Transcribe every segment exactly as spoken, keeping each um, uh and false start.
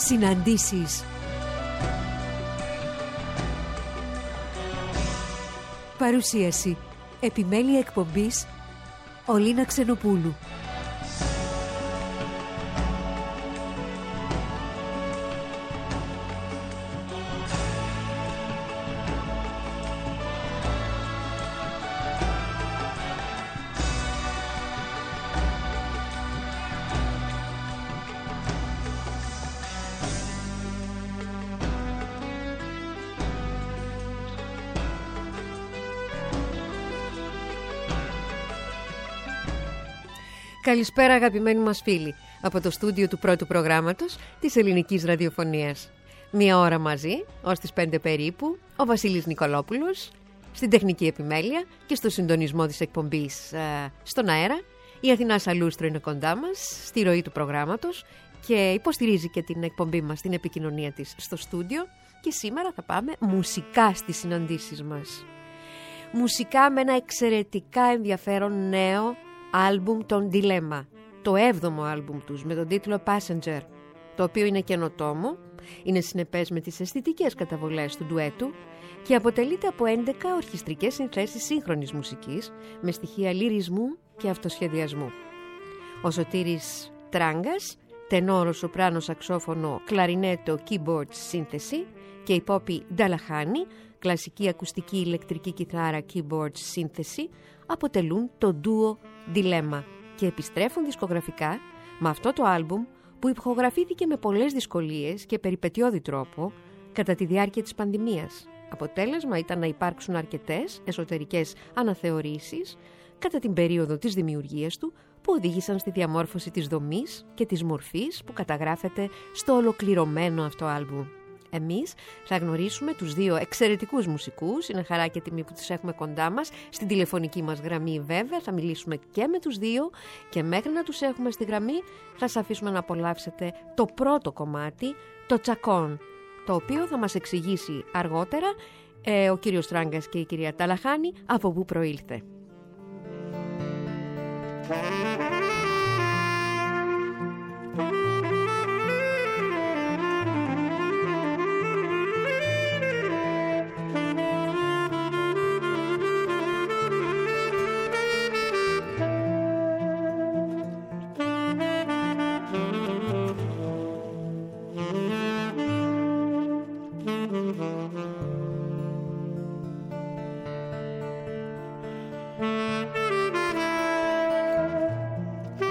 Συναντήσεις. Παρουσίαση. Επιμέλεια εκπομπής Ολίνα Ξενοπούλου. Καλησπέρα αγαπημένοι μας φίλοι από το στούντιο του πρώτου προγράμματος της ελληνικής ραδιοφωνίας. Μία ώρα μαζί, ως τις πέντε περίπου, ο Βασίλης Νικολόπουλος, στην τεχνική επιμέλεια και στο συντονισμό της εκπομπής ε, στον αέρα. Η Αθηνά Σαλούστρο είναι κοντά μας, στη ροή του προγράμματος και υποστηρίζει και την εκπομπή μας, την επικοινωνία της στο στούντιο. Και σήμερα θα πάμε μουσικά στις συναντήσεις μας. Μουσικά με ένα εξαιρετικά ενδιαφέρον νέο άλμπουμ των Dilemma, το έβδομο άλμπουμ τους με τον τίτλο Passenger, το οποίο είναι καινοτόμο, είναι συνεπές με τις αισθητικές καταβολές του ντουέτου και αποτελείται από έντεκα ορχιστρικές συνθέσεις σύγχρονης μουσικής με στοιχεία λυρισμού και αυτοσχεδιασμού. Ο Σωτήρης Τράγκας, τενόρο, σοπράνο, σαξόφωνο, κλαρινέτο, keyboard, σύνθεση και η Πόπη Νταλαχάνη, κλασική ακουστική ηλεκτρική κιθάρα, keyboard, σύνθεση, αποτελούν το ντουο Dilemma και επιστρέφουν δισκογραφικά με αυτό το άλμπουμ που ηχογραφήθηκε με πολλές δυσκολίες και περιπετειώδη τρόπο κατά τη διάρκεια της πανδημίας. Αποτέλεσμα ήταν να υπάρξουν αρκετές εσωτερικές αναθεωρήσεις κατά την περίοδο της δημιουργίας του που οδήγησαν στη διαμόρφωση της δομής και της μορφής που καταγράφεται στο ολοκληρωμένο αυτό άλμπουμ. Εμείς θα γνωρίσουμε τους δύο εξαιρετικούς μουσικούς, είναι χαρά και τιμή που τους έχουμε κοντά μας, στην τηλεφωνική μας γραμμή βέβαια, θα μιλήσουμε και με τους δύο και μέχρι να τους έχουμε στη γραμμή θα σας αφήσουμε να απολαύσετε το πρώτο κομμάτι, το Τσακόν, το οποίο θα μας εξηγήσει αργότερα ε, ο κύριος Τράγκας και η κυρία Ταλαχάνη από πού προήλθε. Thank you.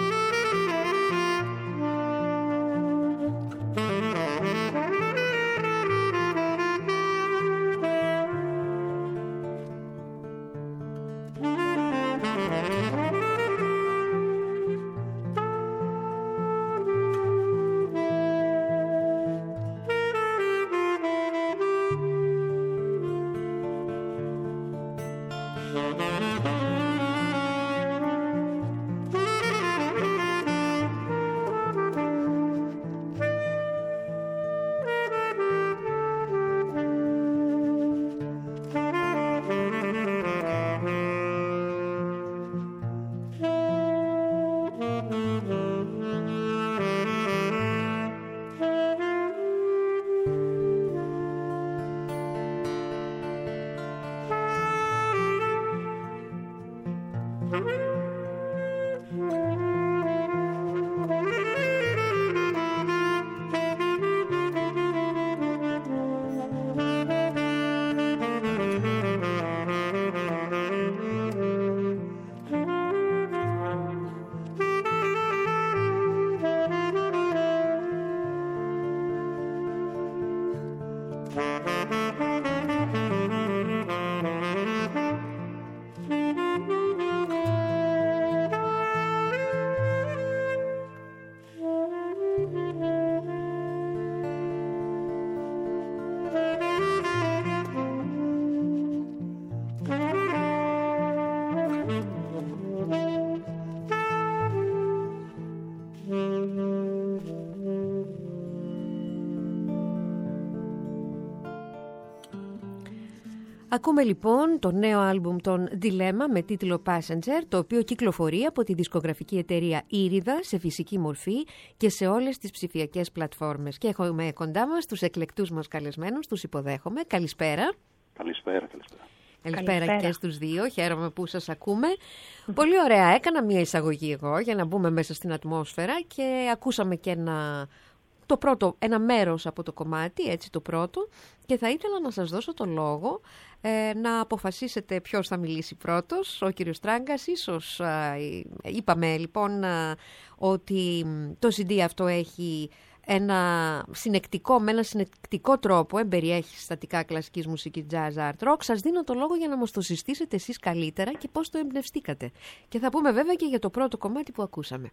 Ακούμε λοιπόν το νέο άλμπουμ των Dilemma με τίτλο Passenger, το οποίο κυκλοφορεί από τη δισκογραφική εταιρεία Ήριδα σε φυσική μορφή και σε όλες τις ψηφιακές πλατφόρμες. Και έχουμε κοντά μας τους εκλεκτούς μας καλεσμένους, τους υποδέχομαι. Καλησπέρα. Καλησπέρα, καλησπέρα. Καλησπέρα, καλησπέρα και στους δύο, χαίρομαι που σας ακούμε. Πολύ ωραία, έκανα μια εισαγωγή εγώ για να μπούμε μέσα στην ατμόσφαιρα και ακούσαμε και ένα... Το πρώτο, ένα μέρος από το κομμάτι, έτσι το πρώτο, και θα ήθελα να σας δώσω το λόγο ε, να αποφασίσετε ποιος θα μιλήσει πρώτος, ο κύριος Τράγκας ίσως. Ε, είπαμε λοιπόν ε, ότι το σι ντι αυτό έχει ένα συνεκτικό, με ένα συνεκτικό τρόπο εμπεριέχει στατικά κλασικής μουσικής, jazz, art, rock. Σας δίνω το λόγο για να μας το συστήσετε εσείς καλύτερα και πώς το εμπνευστήκατε. Και θα πούμε βέβαια και για το πρώτο κομμάτι που ακούσαμε.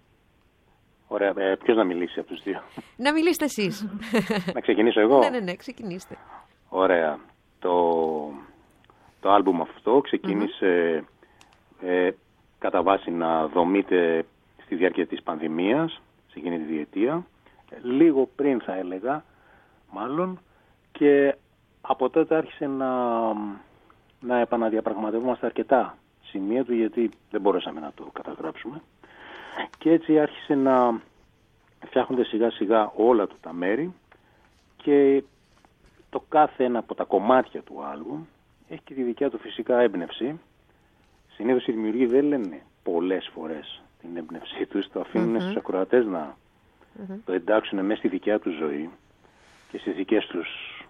Ωραία. Ε, ποιος να μιλήσει από τους δύο? Να μιλήσετε εσείς. Να ξεκινήσω εγώ? Ναι, ναι, ναι, ξεκινήστε. Ωραία. Το, το άλμπουμ αυτό ξεκίνησε mm-hmm. ε, κατά βάση να δομείται στη διάρκεια της πανδημίας, σε εκείνη τη διετία, λίγο πριν θα έλεγα, μάλλον, και από τότε άρχισε να, να επαναδιαπραγματευόμαστε αρκετά σημεία του, γιατί δεν μπορέσαμε να το καταγράψουμε. Και έτσι άρχισε να φτιάχνονται σιγά σιγά όλα του τα μέρη και το κάθε ένα από τα κομμάτια του άλμπουμ έχει και τη δικιά του φυσικά έμπνευση. Συνήθως οι δημιουργοί δεν λένε πολλές φορές την έμπνευσή τους, το αφήνουν mm-hmm. στους ακροατές να mm-hmm. το εντάξουν μέσα στη δικιά τους ζωή και στις δικές τους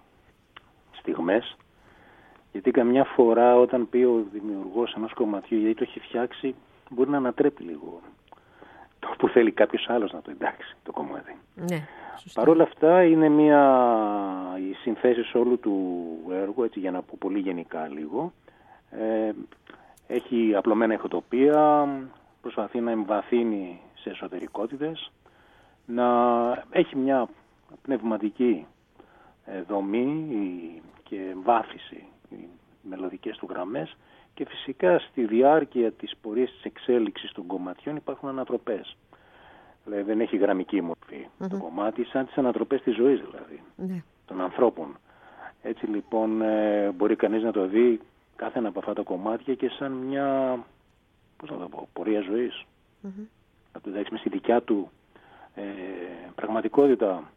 στιγμές. Γιατί καμιά φορά όταν πει ο δημιουργός ενός κομματιού γιατί το έχει φτιάξει, μπορεί να ανατρέπει λίγο το που θέλει κάποιος άλλος να το εντάξει το κομμάτι. Ναι, παρ' όλα αυτά είναι μια η συνθέσεις όλου του έργου, έτσι για να πω πολύ γενικά λίγο, ε, έχει απλωμένα ηχοτοπία, προσπαθεί να εμβαθύνει σε εσωτερικότητες, να έχει μια πνευματική ε, δομή και βάθηση, οι μελωδικές του γραμμές, και φυσικά στη διάρκεια της πορείας της εξέλιξης των κομματιών υπάρχουν ανατροπές. Δηλαδή δεν έχει γραμμική μορφή mm-hmm. το κομμάτι, σαν τις ανατροπές της ζωής δηλαδή, mm-hmm. των ανθρώπων. Έτσι λοιπόν ε, μπορεί κανείς να το δει κάθε ένα από αυτά τα κομμάτια και σαν μια, πώς να το πω, πορεία ζωής. Mm-hmm. Να το εντάξει με στη δικιά του ε, πραγματικότητα,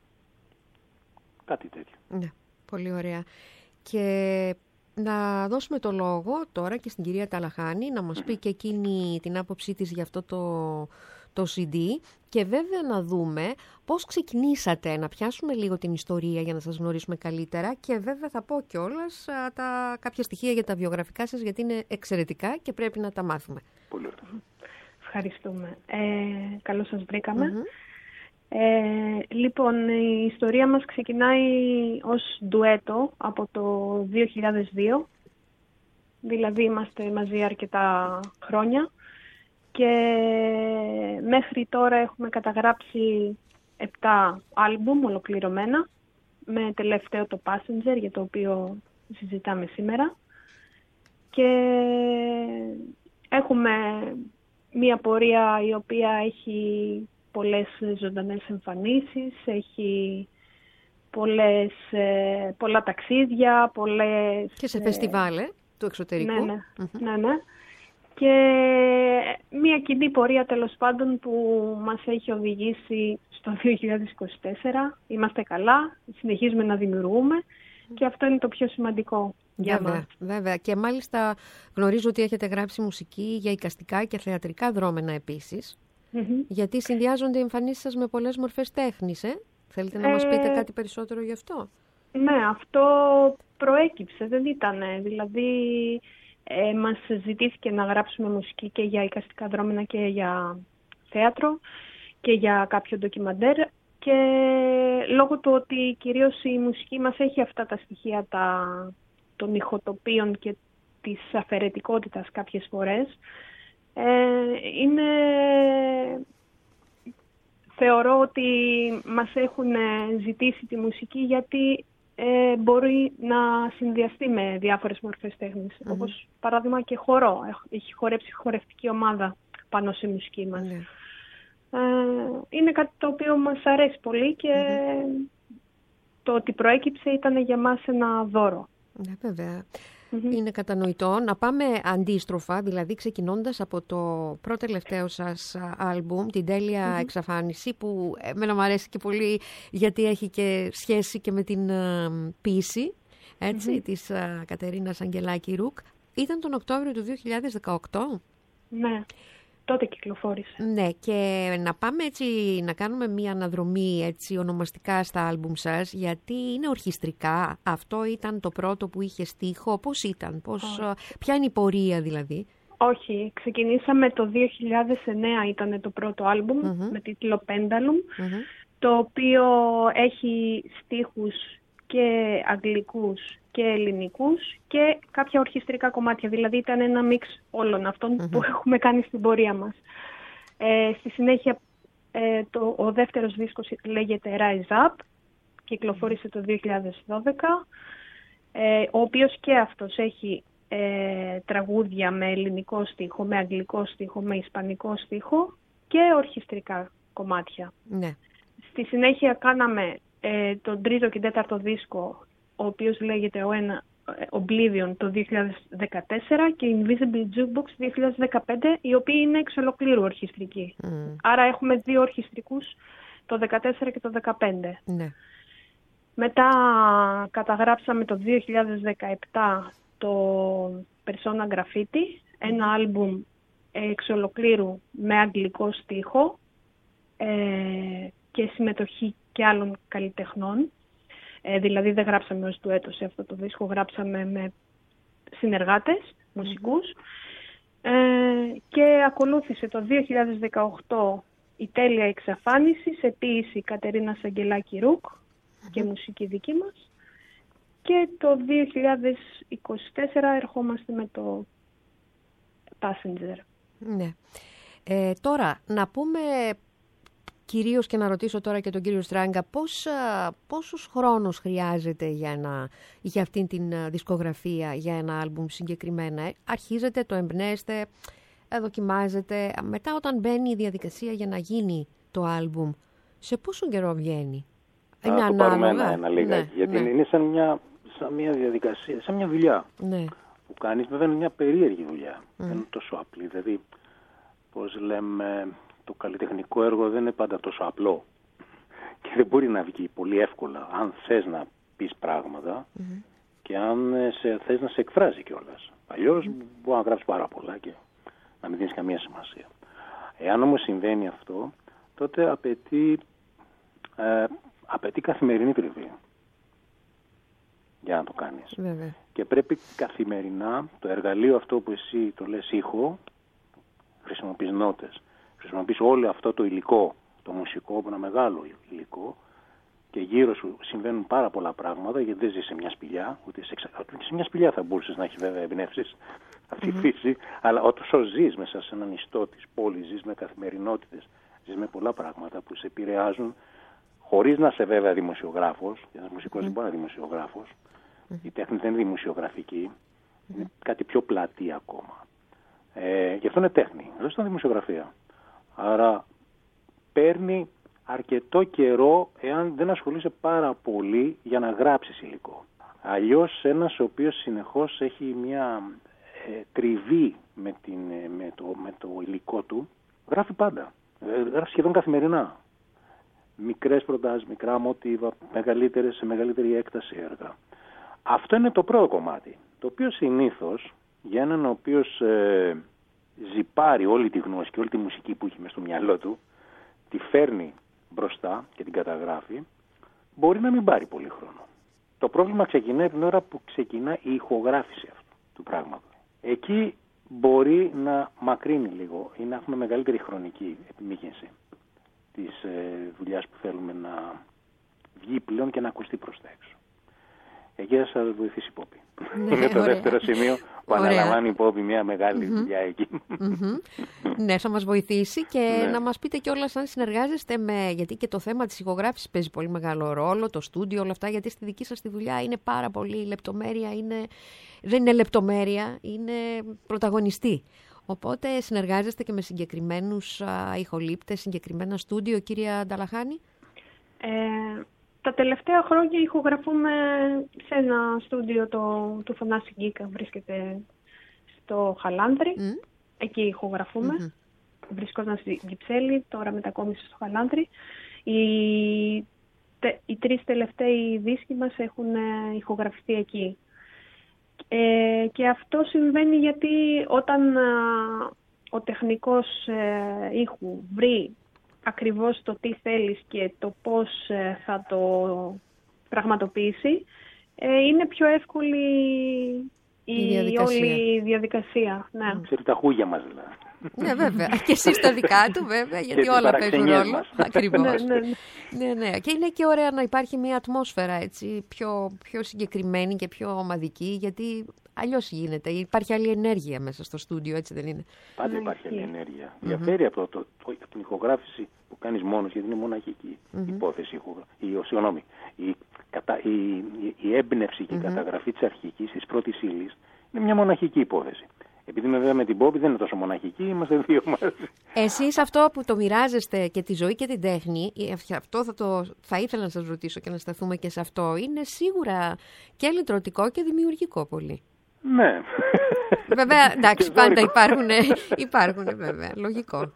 κάτι τέτοιο. Ναι, πολύ ωραία. Και να δώσουμε το λόγο τώρα και στην κυρία Ταλαχάνη να μας πει και εκείνη την άποψή της για αυτό το, το σι ντι και βέβαια να δούμε πώς ξεκινήσατε, να πιάσουμε λίγο την ιστορία για να σας γνωρίσουμε καλύτερα και βέβαια θα πω κιόλας τα, κάποια στοιχεία για τα βιογραφικά σας γιατί είναι εξαιρετικά και πρέπει να τα μάθουμε. Πολύ ωραία. Ευχαριστούμε. Ε, καλώς σας βρήκαμε. Mm-hmm. Ε, λοιπόν, η ιστορία μας ξεκινάει ως ντουέτο από το δύο χιλιάδες δύο, δηλαδή είμαστε μαζί αρκετά χρόνια και μέχρι τώρα έχουμε καταγράψει επτά άλμπουμ ολοκληρωμένα, με τελευταίο το Passenger για το οποίο συζητάμε σήμερα, και έχουμε μία πορεία η οποία έχει πολλές ζωντανές εμφανίσεις, έχει πολλές, πολλά ταξίδια, πολλές... Και σε φεστιβάλ, ε, του εξωτερικού. Ναι, ναι, mm-hmm. ναι, ναι. Και μια κοινή πορεία τέλος πάντων που μας έχει οδηγήσει στο δύο χιλιάδες είκοσι τέσσερα. Είμαστε καλά, συνεχίζουμε να δημιουργούμε και αυτό είναι το πιο σημαντικό για βέβαια, μας. Βέβαια. Και μάλιστα γνωρίζω ότι έχετε γράψει μουσική για εικαστικά και θεατρικά δρόμενα επίσης. Mm-hmm. Γιατί συνδυάζονται οι εμφανίσεις σας με πολλές μορφές τέχνης, ε? Θέλετε να ε... μας πείτε κάτι περισσότερο γι' αυτό? Ναι, αυτό προέκυψε, δεν ήτανε. Δηλαδή, ε, μας ζητήθηκε να γράψουμε μουσική και για εικαστικά δρόμενα και για θέατρο και για κάποιο ντοκιμαντέρ. Και λόγω του ότι κυρίως η μουσική μας έχει αυτά τα στοιχεία τα, των ηχοτοπίων και της αφαιρετικότητας κάποιες φορές, Ε, είναι, θεωρώ ότι μας έχουν ζητήσει τη μουσική γιατί ε, μπορεί να συνδυαστεί με διάφορες μορφές τέχνης, mm-hmm. όπως παράδειγμα και χορό. Έχει χορέψει χορευτική ομάδα πάνω σε μουσική μας. Mm-hmm. Ε, είναι κάτι το οποίο μας αρέσει πολύ και mm-hmm. το ότι προέκυψε ήταν για μας ένα δώρο. Ναι, βέβαια. Mm-hmm. Είναι κατανοητό. Να πάμε αντίστροφα, δηλαδή ξεκινώντας από το πρώτο τελευταίο σας άλμπουμ, την Τέλεια mm-hmm. Εξαφάνιση, που εμένα μου αρέσει και πολύ γιατί έχει και σχέση και με την uh, ποίηση, έτσι, mm-hmm. της uh, Κατερίνας Αγγελάκη Ρουκ. Ήταν τον Οκτώβριο του δύο χιλιάδες δεκαοκτώ. Ναι. Τότε κυκλοφόρησε. Ναι, και να πάμε έτσι, να κάνουμε μία αναδρομή έτσι ονομαστικά στα άλμπουμ σας, γιατί είναι ορχιστρικά. Αυτό ήταν το πρώτο που είχε στίχο. Πώς ήταν, πώς, oh. ποια είναι η πορεία δηλαδή? Όχι, ξεκινήσαμε το δύο χιλιάδες εννέα, ήταν το πρώτο άλμπουμ mm-hmm. με τίτλο Pendulum, mm-hmm. το οποίο έχει στίχους και αγγλικούς και ελληνικούς και κάποια ορχιστρικά κομμάτια. Δηλαδή ήταν ένα μίξ όλων αυτών mm-hmm. που έχουμε κάνει στην πορεία μας. Ε, στη συνέχεια ε, το, ο δεύτερος δίσκος λέγεται Rise Up, κυκλοφόρησε το δύο χιλιάδες δώδεκα, ε, ο οποίος και αυτός έχει ε, τραγούδια με ελληνικό στίχο, με αγγλικό στίχο, με ισπανικό στίχο και ορχιστρικά κομμάτια. Ναι. Στη συνέχεια κάναμε ε, τον τρίτο και τέταρτο δίσκο, ο οποίος λέγεται ο ένα, Oblivion το δύο χιλιάδες δεκατέσσερα και Invisible Jukebox δύο χιλιάδες δεκαπέντε, οι οποίοι είναι εξ ολοκλήρου ορχιστρικοί. Mm. Άρα έχουμε δύο ορχιστρικούς, το δεκατέσσερα και το δεκαπέντε. Ναι. Μετά καταγράψαμε το δύο χιλιάδες δεκαεπτά το Persona Graffiti, ένα άλμπουμ εξ ολοκλήρου με αγγλικό στίχο ε, και συμμετοχή και άλλων καλλιτεχνών. Ε, δηλαδή δεν γράψαμε ως ντουέτο σε αυτό το δίσκο, γράψαμε με συνεργάτες, μουσικούς. Ε, και ακολούθησε το δύο χιλιάδες δεκαοκτώ η Τέλεια Εξαφάνιση σε ποίηση Κατερίνας Αγγελάκη Ρουκ mm-hmm. και μουσική δική μας. Και το δύο χιλιάδες είκοσι τέσσερα ερχόμαστε με το Passenger. Ναι. Ε, τώρα, να πούμε... Κυρίως και να ρωτήσω τώρα και τον κύριο Στράγκα, πώς, πόσους χρόνους χρειάζεται για, να, για αυτήν την δισκογραφία, για ένα άλμπουμ συγκεκριμένα? Αρχίζετε, το εμπνέστε, δοκιμάζετε. Μετά όταν μπαίνει η διαδικασία για να γίνει το άλμπουμ, σε πόσο καιρό βγαίνει? Να είναι το πάρουμε ένα, ένα λίγα, ναι, γιατί ναι. είναι σαν μια, σαν μια διαδικασία, σαν μια δουλειά ναι. που κάνεις. Βέβαια είναι μια περίεργη δουλειά, mm. δεν είναι τόσο απλή. Δηλαδή, πώς λέμε... Το καλλιτεχνικό έργο δεν είναι πάντα τόσο απλό και δεν μπορεί να βγει πολύ εύκολα αν θες να πεις πράγματα mm-hmm. και αν σε, θες να σε εκφράζει κιόλας. Αλλιώς mm-hmm. μπορεί να γράψεις πάρα πολλά και να μην δίνεις καμία σημασία. Εάν όμως συμβαίνει αυτό, τότε απαιτεί, ε, απαιτεί καθημερινή τριβή για να το κάνεις. Mm-hmm. Και πρέπει καθημερινά το εργαλείο αυτό που εσύ το λες ήχο, χρησιμοποιείς νότες, χρησιμοποιείς όλο αυτό το υλικό, το μουσικό, ένα μεγάλο υλικό και γύρω σου συμβαίνουν πάρα πολλά πράγματα γιατί δεν ζεις σε μια σπηλιά, ούτε σε, εξα... σε μια σπηλιά θα μπορούσες να έχει βέβαια εμπνεύσεις αυτή η mm-hmm. φύση, αλλά όσο ζεις μέσα σε έναν ιστό της πόλης, ζεις με καθημερινότητες, ζεις με πολλά πράγματα που σε επηρεάζουν χωρίς να είσαι βέβαια δημοσιογράφος, ένας μουσικός mm-hmm. δεν μπορεί να είναι δημοσιογράφος, mm-hmm. η τέχνη δεν είναι δημοσιογραφική, mm-hmm. είναι κάτι πιο πλατή ακόμα. Ε, γι' αυτό είναι τέχνη, δεν είναι δημοσιογραφία. Άρα παίρνει αρκετό καιρό εάν δεν ασχολείσαι πάρα πολύ για να γράψεις υλικό. Αλλιώς ένας ο οποίος συνεχώς έχει μια ε, τριβή με, την, ε, με, το, με το υλικό του, γράφει πάντα. Ε, γράφει σχεδόν καθημερινά. Μικρές προτάσεις, μικρά μοτίβα, μεγαλύτερες, σε μεγαλύτερη έκταση έργα. Αυτό είναι το πρώτο κομμάτι, το οποίο συνήθως για έναν ο οποίος... Ε, ζυπάρει όλη τη γνώση και όλη τη μουσική που έχει μες στο μυαλό του, τη φέρνει μπροστά και την καταγράφει, μπορεί να μην πάρει πολύ χρόνο. Το πρόβλημα ξεκινάει την ώρα που ξεκινά η ηχογράφηση αυτού του πράγματος. Εκεί μπορεί να μακρύνει λίγο ή να έχουμε μεγαλύτερη χρονική επιμήκυνση της ε, δουλειάς που θέλουμε να βγει πλέον και να ακουστεί προς τα έξω. Εκεί θα σας βοηθήσει η Πόπη. Ναι, είναι το ωραία. Δεύτερο σημείο που ωραία. Αναλαμβάνει η Πόπη μια μεγάλη mm-hmm. δουλειά εκεί. Mm-hmm. Ναι, θα μας βοηθήσει και ναι. να μας πείτε κιόλας αν συνεργάζεστε με... Γιατί και το θέμα της ηχογράφησης παίζει πολύ μεγάλο ρόλο, το στούντιο, όλα αυτά, γιατί στη δική σας τη δουλειά είναι πάρα πολύ λεπτομέρεια, είναι... δεν είναι λεπτομέρεια, είναι πρωταγωνιστή. Οπότε συνεργάζεστε και με συγκεκριμένους α, ηχολήπτες, συγκεκριμένα στούντιο, κυρία Νταλαχάνη. Ε... τα τελευταία χρόνια ηχογραφούμε σε ένα στούντιο το, του Θανάση Γκίκα, βρίσκεται στο Χαλάνδρι. Mm. Εκεί ηχογραφούμε. Mm-hmm. Βρισκόταν στη Κυψέλη, τώρα μετακόμισε στο Χαλάνδρι. Οι, τε, οι τρεις τελευταίοι δίσκοι μας έχουν ηχογραφηθεί εκεί. Ε, και αυτό συμβαίνει γιατί όταν α, ο τεχνικός ε, ήχου βρει ακριβώς το τι θέλεις και το πώς ε, θα το πραγματοποιήσει, ε, είναι πιο εύκολη η, η διαδικασία. όλη η διαδικασία. Ναι. Ξέρει τα χούγια μας δηλαδή. Ναι, βέβαια. Και εσείς τα δικά του, βέβαια, γιατί όλα παίζουν ρόλο. Ακριβώς. ναι, ναι, ναι. ναι, ναι. Και είναι και ωραία να υπάρχει μια ατμόσφαιρα έτσι, πιο, πιο συγκεκριμένη και πιο ομαδική, γιατί αλλιώς γίνεται. Υπάρχει άλλη ενέργεια μέσα στο στούντιο, έτσι δεν είναι? Πάντα υπάρχει άλλη ενέργεια. Mm-hmm. Διαφέρει από, το, το, από την ηχογράφηση που κάνεις μόνος, γιατί είναι μοναχική mm-hmm. υπόθεση. Η, συγγνώμη, η, κατα, η, η, η έμπνευση και η mm-hmm. καταγραφή της αρχικής, της πρώτης ύλης, είναι μια μοναχική υπόθεση. Επειδή είμαι βέβαια με την Πόπη δεν είναι τόσο μοναχική, είμαστε δύο μαζί. Εσείς αυτό που το μοιράζεστε και τη ζωή και την τέχνη, αυτό θα, το, θα ήθελα να σας ρωτήσω και να σταθούμε και σε αυτό, είναι σίγουρα και λυτρωτικό και δημιουργικό πολύ. Ναι. Βέβαια, εντάξει, πάντα υπάρχουν, υπάρχουν βέβαια, λογικό.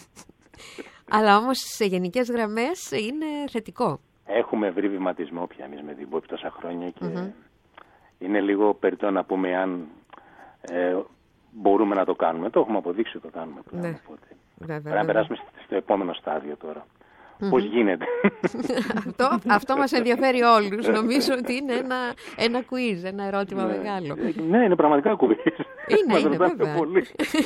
Αλλά όμως σε γενικές γραμμές είναι θετικό. Έχουμε βρει βηματισμό πια εμείς με την Πόπη τόσα χρόνια και mm-hmm. είναι λίγο περιττό να πούμε αν... Ε, μπορούμε να το κάνουμε. Το έχουμε αποδείξει ότι το κάνουμε πλέον. Ναι. Οπότε. Βέβαια, πρέπει να περάσουμε στο επόμενο στάδιο τώρα. Mm-hmm. Πώς γίνεται. αυτό, αυτό μας ενδιαφέρει όλους. Νομίζω ότι είναι ένα, ένα quiz, ένα ερώτημα ναι. μεγάλο. Ναι, είναι πραγματικά quiz. Είναι, είναι βέβαια. Πολύ.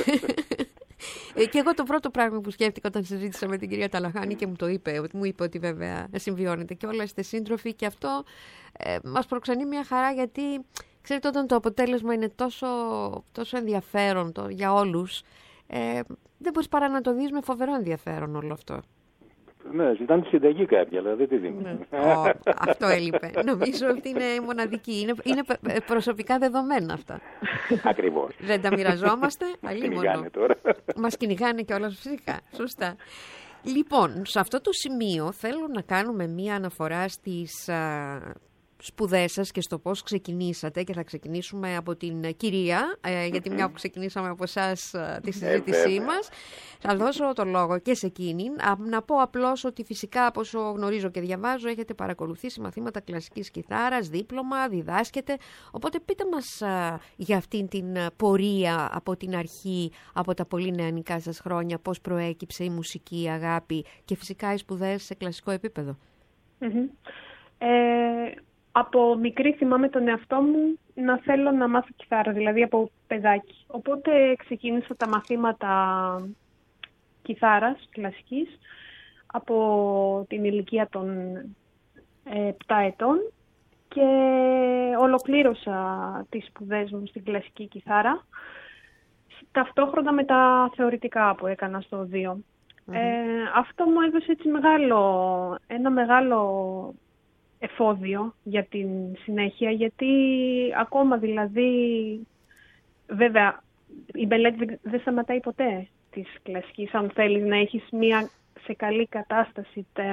Και εγώ το πρώτο πράγμα που σκέφτηκα όταν συζήτησα με την κυρία Ταλαχάνη και μου το είπε, μου είπε ότι βέβαια συμβιώνεται και όλα είστε σύντροφοι και αυτό ε, μας προξενεί μια χαρά, γιατί ξέρετε όταν το αποτέλεσμα είναι τόσο, τόσο ενδιαφέρον το, για όλους, ε, δεν μπορείς παρά να το δεις με φοβερό ενδιαφέρον όλο αυτό. Ναι, ζητάνε τη συνταγή κάποια, αλλά δεν τη δίνουν. Ναι. Oh, αυτό έλειπε. Νομίζω ότι είναι μοναδική. Είναι, είναι προσωπικά δεδομένα αυτά. Ακριβώς. Δεν τα μοιραζόμαστε. Μας κυνηγάνε τώρα. Μας κυνηγάνε κιόλας φυσικά. Σωστά. Λοιπόν, σε αυτό το σημείο θέλω να κάνουμε μία αναφορά στις α, σπουδές σας και στο πώς ξεκινήσατε, και θα ξεκινήσουμε από την κυρία, ε, γιατί μια που ξεκινήσαμε από εσάς ε, τη συζήτησή μας, θα δώσω το λόγο και σε εκείνη. Να πω απλώς ότι φυσικά, από όσο γνωρίζω και διαβάζω, έχετε παρακολουθήσει μαθήματα κλασικής κιθάρας, δίπλωμα, διδάσκετε, οπότε πείτε μας ε, για αυτήν την πορεία από την αρχή, από τα πολύ νεανικά σας χρόνια, πώς προέκυψε η μουσική, η αγάπη και φυσικά οι σπουδές σε κλασικό επίπεδο. Mm-hmm. Ε... Από μικρή θυμάμαι τον εαυτό μου να θέλω να μάθω κιθάρα, δηλαδή από παιδάκι. Οπότε ξεκίνησα τα μαθήματα κιθάρας κλασικής από την ηλικία των επτά ετών και ολοκλήρωσα τις σπουδές μου στην κλασική κιθάρα, ταυτόχρονα με τα θεωρητικά που έκανα στο δύο. Mm-hmm. Ε, αυτό μου έδωσε έτσι μεγάλο, ένα μεγάλο εφόδιο για την συνέχεια, γιατί ακόμα δηλαδή, βέβαια η μελέτη δεν σταματάει ποτέ της κλασικής. Αν θέλεις να έχεις μία σε καλή κατάσταση τα,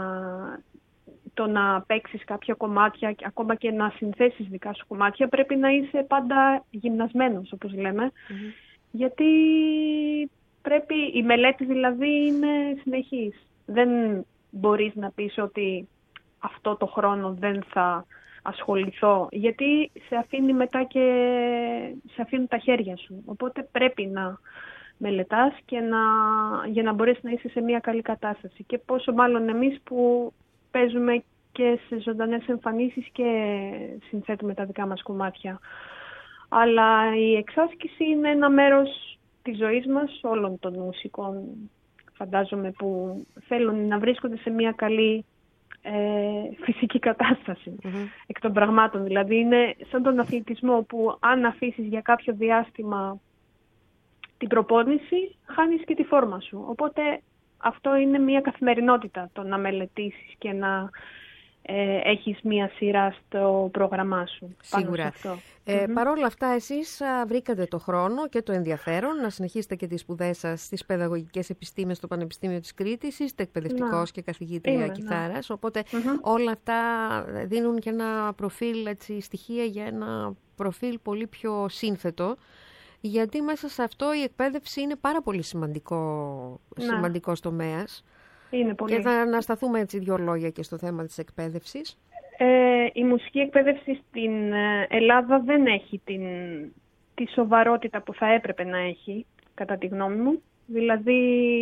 το να παίξεις κάποια κομμάτια, ακόμα και να συνθέσεις δικά σου κομμάτια, πρέπει να είσαι πάντα γυμνασμένος, όπως λέμε, mm-hmm. γιατί πρέπει, η μελέτη δηλαδή είναι συνεχής. Δεν μπορείς να πεις ότι αυτό το χρόνο δεν θα ασχοληθώ, γιατί σε αφήνει μετά και σε αφήνουν τα χέρια σου. Οπότε πρέπει να μελετάς και να, για να μπορείς να είσαι σε μια καλή κατάσταση. Και πόσο μάλλον εμείς που παίζουμε και σε ζωντανές εμφανίσεις και συνθέτουμε τα δικά μας κομμάτια. Αλλά η εξάσκηση είναι ένα μέρος της ζωής μας, όλων των μουσικών, φαντάζομαι, που θέλουν να βρίσκονται σε μια καλή Ε, φυσική κατάσταση mm-hmm. εκ των πραγμάτων. Δηλαδή είναι σαν τον αθλητισμό που αν αφήσεις για κάποιο διάστημα την προπόνηση, χάνεις και τη φόρμα σου. Οπότε αυτό είναι μια καθημερινότητα, το να μελετήσεις και να ε, έχεις μία σειρά στο πρόγραμμά σου. Σίγουρα. Ε, mm-hmm. Παρ' όλα αυτά, εσείς α, βρήκατε το χρόνο και το ενδιαφέρον να συνεχίσετε και τις σπουδές σας στις παιδαγωγικές επιστήμες στο Πανεπιστήμιο της Κρήτης. Είστε εκπαιδευτικός και καθηγήτρια κιθάρας, οπότε mm-hmm. όλα αυτά δίνουν και ένα προφίλ, έτσι, στοιχεία για ένα προφίλ πολύ πιο σύνθετο. Γιατί μέσα σε αυτό η εκπαίδευση είναι πάρα πολύ σημαντικό, σημαντικός τομέας. Είναι πολύ. Και θα να σταθούμε έτσι δύο λόγια και στο θέμα της εκπαίδευσης. Ε, η μουσική εκπαίδευση στην Ελλάδα δεν έχει την, τη σοβαρότητα που θα έπρεπε να έχει, κατά τη γνώμη μου. Δηλαδή,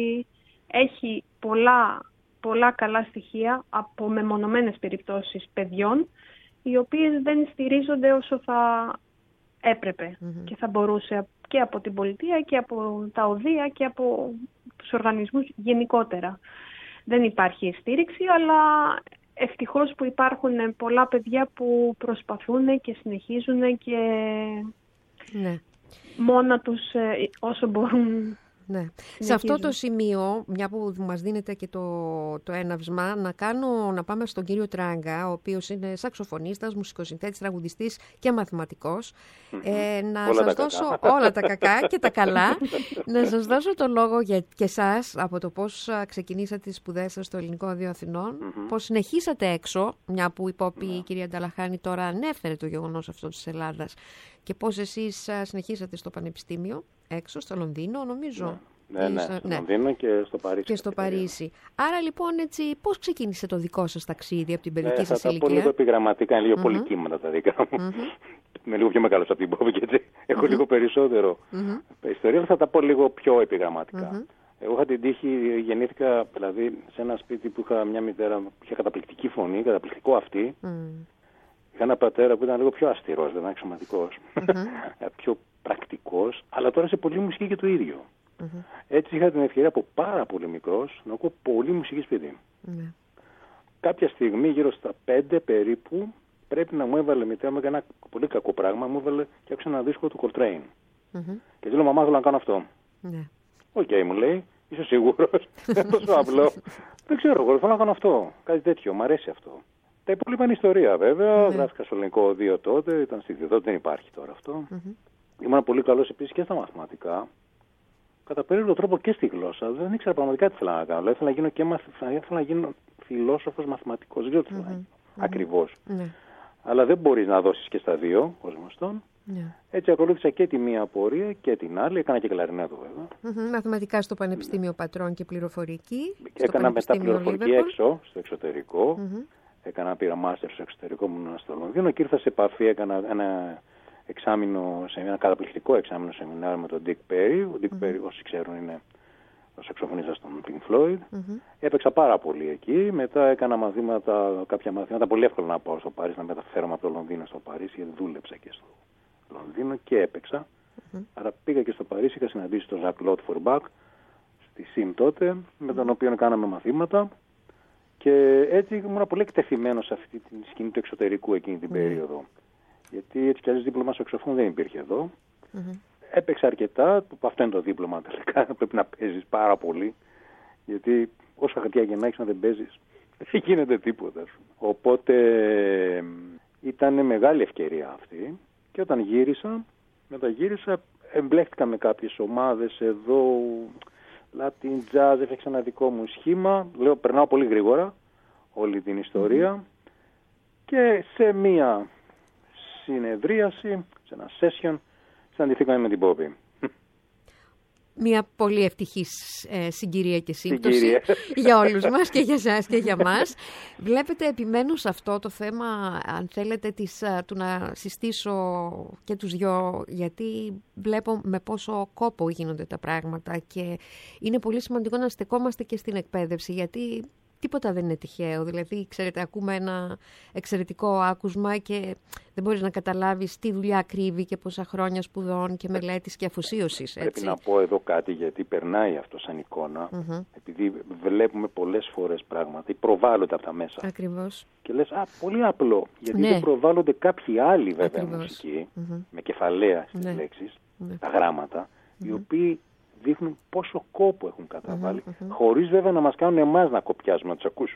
έχει πολλά, πολλά καλά στοιχεία από μεμονωμένες περιπτώσεις παιδιών, οι οποίες δεν στηρίζονται όσο θα έπρεπε mm-hmm. και θα μπορούσε και από την πολιτεία και από τα οδεία και από τους οργανισμούς γενικότερα. Δεν υπάρχει στήριξη, αλλά ευτυχώς που υπάρχουν πολλά παιδιά που προσπαθούν και συνεχίζουν και ναι. μόνα τους όσο μπορούν. Ναι. Σε αυτό το σημείο, μια που μας δίνεται και το, το έναυσμα, να, κάνω, να πάμε στον κύριο Τράγκα, ο οποίος είναι σαξοφωνίστας, μουσικοσυνθέτης, τραγουδιστής και μαθηματικός. Ε, να όλα σας τα δώσω κακά. όλα τα κακά και τα καλά. Να σας δώσω το λόγο για και εσάς από το πώς ξεκινήσατε τις σπουδές σας στο Ελληνικό Οδείο Αθηνών, mm-hmm. πώς συνεχίσατε έξω, μια που η Πόπη, mm-hmm. η κυρία Νταλαχάνη τώρα ανέφερε το γεγονός αυτό της Ελλάδας, και πώς εσείς συνεχίσατε στο Πανεπιστήμιο, έξω, στο Λονδίνο, νομίζω. Ναι, ναι, στο ναι. Λονδίνο και στο Παρίσι. Και στο Παρίσι. Άρα λοιπόν, έτσι, πώς ξεκίνησε το δικό σας ταξίδι από την παιδική ναι, σας ηλικία? Θα τα πω λίγο επιγραμματικά, είναι λίγο mm-hmm. πολυκύματα τα δικά μου. Mm-hmm. Είμαι λίγο πιο μεγάλος από την Πόπη και έτσι έχω mm-hmm. λίγο περισσότερο mm-hmm. ιστορία, θα τα πω λίγο πιο επιγραμματικά. Mm-hmm. Εγώ είχα την τύχη, γεννήθηκα δηλαδή σε ένα σπίτι που είχα μια μητέρα που είχε καταπληκτική φωνή, καταπληκτικό αυτή. Mm. Είχα ένα πατέρα που ήταν λίγο πιο αυστηρός, δεν ήταν αξιωματικός, mm-hmm. πιο πρακτικός, αλλά τώρα σε πολύ μουσική και το ίδιο. Mm-hmm. Έτσι είχα την ευκαιρία από πάρα πολύ μικρός να ακούω πολύ μουσική σπίτι. Mm-hmm. Κάποια στιγμή, γύρω στα πέντε περίπου, πρέπει να μου έβαλε μητέρα μου ένα πολύ κακό πράγμα, μου έβαλε και άκουσα ένα δίσκο του Coltrane. Mm-hmm. Και του λέω, μαμά, θέλω να κάνω αυτό. Οκ, mm-hmm. okay, μου λέει, είσαι σίγουρος? Είναι τόσο απλό. Δεν ξέρω, εγώ θέλω να κάνω αυτό. Κάτι τέτοιο, μου αρέσει αυτό. Τα υπόλοιπα είναι ιστορία, βέβαια. Mm-hmm. Γράφηκα στο Ελληνικό Οδείο τότε, ήταν στη Διοδό, δεν υπάρχει τώρα αυτό. Mm-hmm. Ήμουν πολύ καλός επίσης και στα μαθηματικά. Κατά περίεργο τρόπο και στη γλώσσα. Δεν ήξερα πραγματικά τι ήθελα να κάνω. Ήθελα να γίνω και μαθ... ήθελα να γίνω φιλόσοφος μαθηματικός. Δεν ξέρω τι ήθελα να γίνω. Ακριβώς. Mm-hmm. Αλλά δεν μπορείς να δώσεις και στα δύο, ως γνωστόν. Yeah. Έτσι ακολούθησα και τη μία πορεία και την άλλη. Έκανα και κλαρινέτο βέβαια. Mm-hmm. Μαθηματικά στο Πανεπιστήμιο mm-hmm. Πατρών και πληροφορική. Και έκανα μετά πληροφορική Liverpool. Έξω, στο εξωτερικό. Mm-hmm. Έκανα, πήρα μάστερ στο εξωτερικό μου στο Λονδίνο και ήρθα σε επαφή, έκανα ένα εξάμηνο, σε ένα καταπληκτικό εξάμηνο σεμινάριο με τον Dick Perry. Ο Dick mm-hmm. Perry, όσοι ξέρουν, είναι ο σαξοφωνίστας των Pink Floyd. Mm-hmm. Έπαιξα πάρα πολύ εκεί. Μετά έκανα μαθήματα, κάποια μαθήματα, πολύ εύκολο να πάω στο Παρίσι, να μεταφέρομαι από το Λονδίνο στο Παρίσι, γιατί δούλεψα και στο Λονδίνο και έπαιξα. Mm-hmm. Άρα πήγα και στο Παρίσι, είχα συναντήσει τον Ζακ Λότ Φορμπάκ στη ΣΥΜ τότε, με τον οποίο κάναμε μαθήματα. Και έτσι ήμουν πολύ εκτεθειμένος σε αυτή τη σκηνή του εξωτερικού εκείνη την mm-hmm. περίοδο. Γιατί έτσι κι αλλιώς δίπλωμα σαξοφών δεν υπήρχε εδώ. Mm-hmm. Έπαιξα αρκετά, που αυτό είναι το δίπλωμα τελικά. Πρέπει να παίζεις πάρα πολύ. Γιατί όσα χαρτιά και να έχεις να δεν παίζεις, δεν γίνεται τίποτα. Οπότε ήταν μεγάλη ευκαιρία αυτή. Και όταν γύρισα, μετά γύρισα, εμπλέχτηκα με κάποιες ομάδες εδώ. Latin Jazz, έφτιαξα ένα δικό μου σχήμα. Λέω, περνάω πολύ γρήγορα όλη την ιστορία. Mm-hmm. Και σε μία συνεδρίαση, σε ένα session, συναντηθήκαμε με την Πόπη. Μια πολύ ευτυχής ε, συγκυρία και σύμπτωση για όλους μας και για εσάς και για μας. Βλέπετε, επιμένω σε αυτό το θέμα, αν θέλετε, της, του να συστήσω και τους δυο, γιατί βλέπω με πόσο κόπο γίνονται τα πράγματα και είναι πολύ σημαντικό να στεκόμαστε και στην εκπαίδευση, γιατί τίποτα δεν είναι τυχαίο. Δηλαδή, ξέρετε, ακούμε ένα εξαιρετικό άκουσμα και δεν μπορείς να καταλάβεις τι δουλειά κρύβει και πόσα χρόνια σπουδών και μελέτης και αφοσίωσης. Πρέπει να πω εδώ κάτι, γιατί περνάει αυτό σαν εικόνα, mm-hmm. επειδή βλέπουμε πολλές φορές πράγματα, προβάλλονται από τα μέσα. Ακριβώς. Και λες, α, πολύ απλό, γιατί ναι. δεν προβάλλονται κάποιοι άλλοι βέβαια μουσικοί, mm-hmm. με κεφαλαία στις ναι. λέξεις, ναι. τα γράμματα, mm-hmm. οι οποίοι δείχνουν πόσο κόπο έχουν καταβάλει, mm-hmm, mm-hmm. χωρίς βέβαια να μας κάνουν εμάς να κοπιάζουμε να τους ακούσουμε.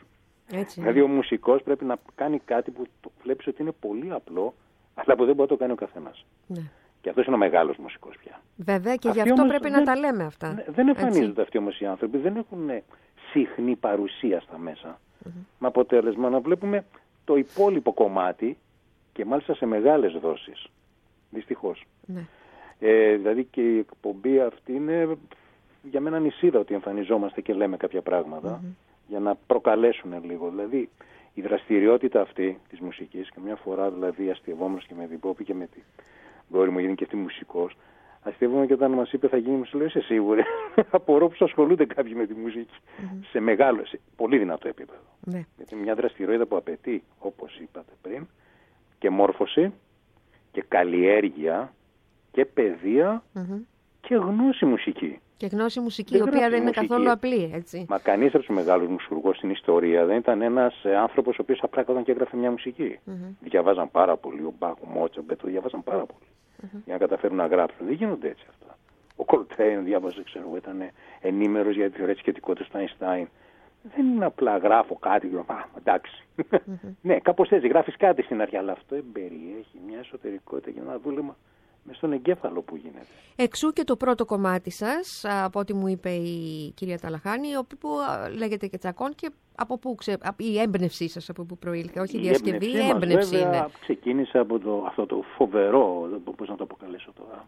Έτσι. Δηλαδή ο μουσικός πρέπει να κάνει κάτι που το βλέπεις ότι είναι πολύ απλό, αλλά που δεν μπορεί να το κάνει ο καθένας. Ναι. Και αυτός είναι ο μεγάλος μουσικός πια. Βέβαια, και Αυτοί γι' αυτό όμως πρέπει δεν, να τα λέμε αυτά. Δεν εμφανίζονται αυτοί όμως οι άνθρωποι, δεν έχουν συχνή παρουσία στα μέσα. Mm-hmm. Με αποτέλεσμα να βλέπουμε το υπόλοιπο κομμάτι και μάλιστα σε μεγάλες δόσεις. Δυστυχώς. Ναι. Ε, δηλαδή και η εκπομπή αυτή είναι για μένα νησίδα ότι εμφανιζόμαστε και λέμε κάποια πράγματα mm-hmm. για να προκαλέσουν λίγο. Δηλαδή η δραστηριότητα αυτή της μουσικής, και μια φορά δηλαδή αστειευόμαστε και με την Πόπη και με την κόρη μου, γίνει και αυτή μουσικός, αστειεύομαι και όταν μας είπε θα γίνει μουσική, λέω είσαι σίγουρη. Απορώ που ασχολούνται κάποιοι με τη μουσική mm-hmm. σε μεγάλο, σε πολύ δυνατό επίπεδο. Ναι. Γιατί μια δραστηριότητα που απαιτεί, όπως είπατε πριν, και μόρφωση και καλλιέργεια και παιδεία mm-hmm. και γνώση μουσική. Και γνώση μουσική, δεν η οποία δεν είναι μουσική. Καθόλου απλή, έτσι. Μα κανείς από τους μεγάλους μουσουργούς στην ιστορία δεν ήταν ένας άνθρωπος ο οποίος απλά καθόταν και έγραφε μια μουσική. Mm-hmm. Διαβάζαν πάρα πολύ, ο Μπάχ, ο Μότσαρτ, ο Μπέτο, διαβάζαν πάρα πολύ. Mm-hmm. Για να καταφέρουν να γράψουν. Δεν γίνονται έτσι αυτά. Ο Κολτρέιν διάβαζε, ξέρω, ήταν ενήμερος για τη θεωρία της σχετικότητας του Αϊνστάιν. Δεν είναι απλά γράφω κάτι και α, εντάξει. Mm-hmm. Ναι, κάπως έτσι, γράφεις κάτι στην αρχή, αλλά αυτό εμπεριέχει μια εσωτερικότητα και ένα δούλευμα μες στον εγκέφαλο που γίνεται. Εξού και το πρώτο κομμάτι σας, από ό,τι μου είπε η κυρία Ταλαχάνη, που λέγεται και Τσακών, και από πού ξε... η έμπνευσή σας από πού προήλθε, όχι η διασκευή, η έμπνευση μας, βέβαια, είναι. Ξεκίνησε από το, αυτό το φοβερό, πώς να το αποκαλέσω τώρα,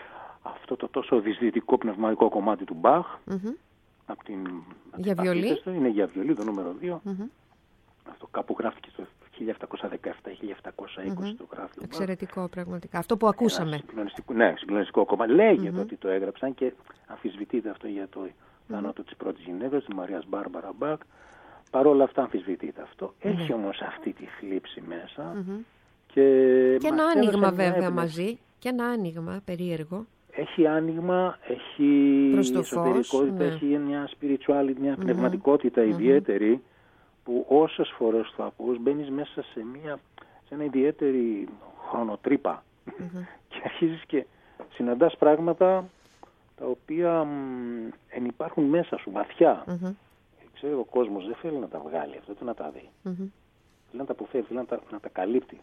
αυτό το τόσο δυσδυτικό πνευματικό κομμάτι του Μπαχ, mm-hmm. από την, για βιολί. Είναι για βιολί, το νούμερο δύο. Mm-hmm. Αυτό κάπου γράφτηκε στο χίλια επτακόσια δεκαεπτά χίλια επτακόσια είκοσι mm-hmm. το γράφει. Εξαιρετικό πραγματικά. Αυτό που ακούσαμε. Ναι, συγκλονιστικό κομμάτι. Λέγεται mm-hmm. ότι το έγραψαν και αμφισβητείται αυτό για το θάνατο mm-hmm. της πρώτης γυναίκας, της Μαρίας Μπάρμπαρα Μπαχ. Παρ' όλα αυτά αμφισβητείται αυτό. Mm-hmm. Έχει όμως αυτή τη θλίψη μέσα. Mm-hmm. Και, και ένα άνοιγμα βέβαια μαζί. Και ένα άνοιγμα περίεργο. Έχει άνοιγμα, έχει εσωτερικότητα, ναι. έχει μια spirituality, μια mm-hmm. πνευματικότητα mm-hmm. ιδιαίτερη, που όσες φορές το ακούς μπαίνεις μέσα σε, μια, σε ένα ιδιαίτερη χρονοτρύπα mm-hmm. και αρχίζεις και συναντάς πράγματα τα οποία μ, ενυπάρχουν μέσα σου βαθιά. Mm-hmm. Ξέρει, ο κόσμος δεν θέλει να τα βγάλει αυτό, το να τα δει. Mm-hmm. Θέλει να τα αποφεύγει, θέλει να τα, να τα καλύπτει.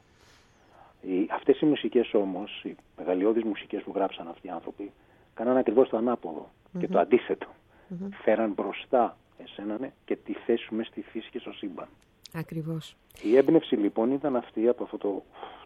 Οι, αυτές οι μουσικές όμως, οι μεγαλειώδεις μουσικές που γράψαν αυτοί οι άνθρωποι, κάναν ακριβώς το ανάποδο mm-hmm. και το αντίθετο. Mm-hmm. Φέραν μπροστά εσένα ναι, και τη θέση σου μες στη φύση και στο σύμπαν. Ακριβώς. Η έμπνευση λοιπόν ήταν αυτή από αυτό το,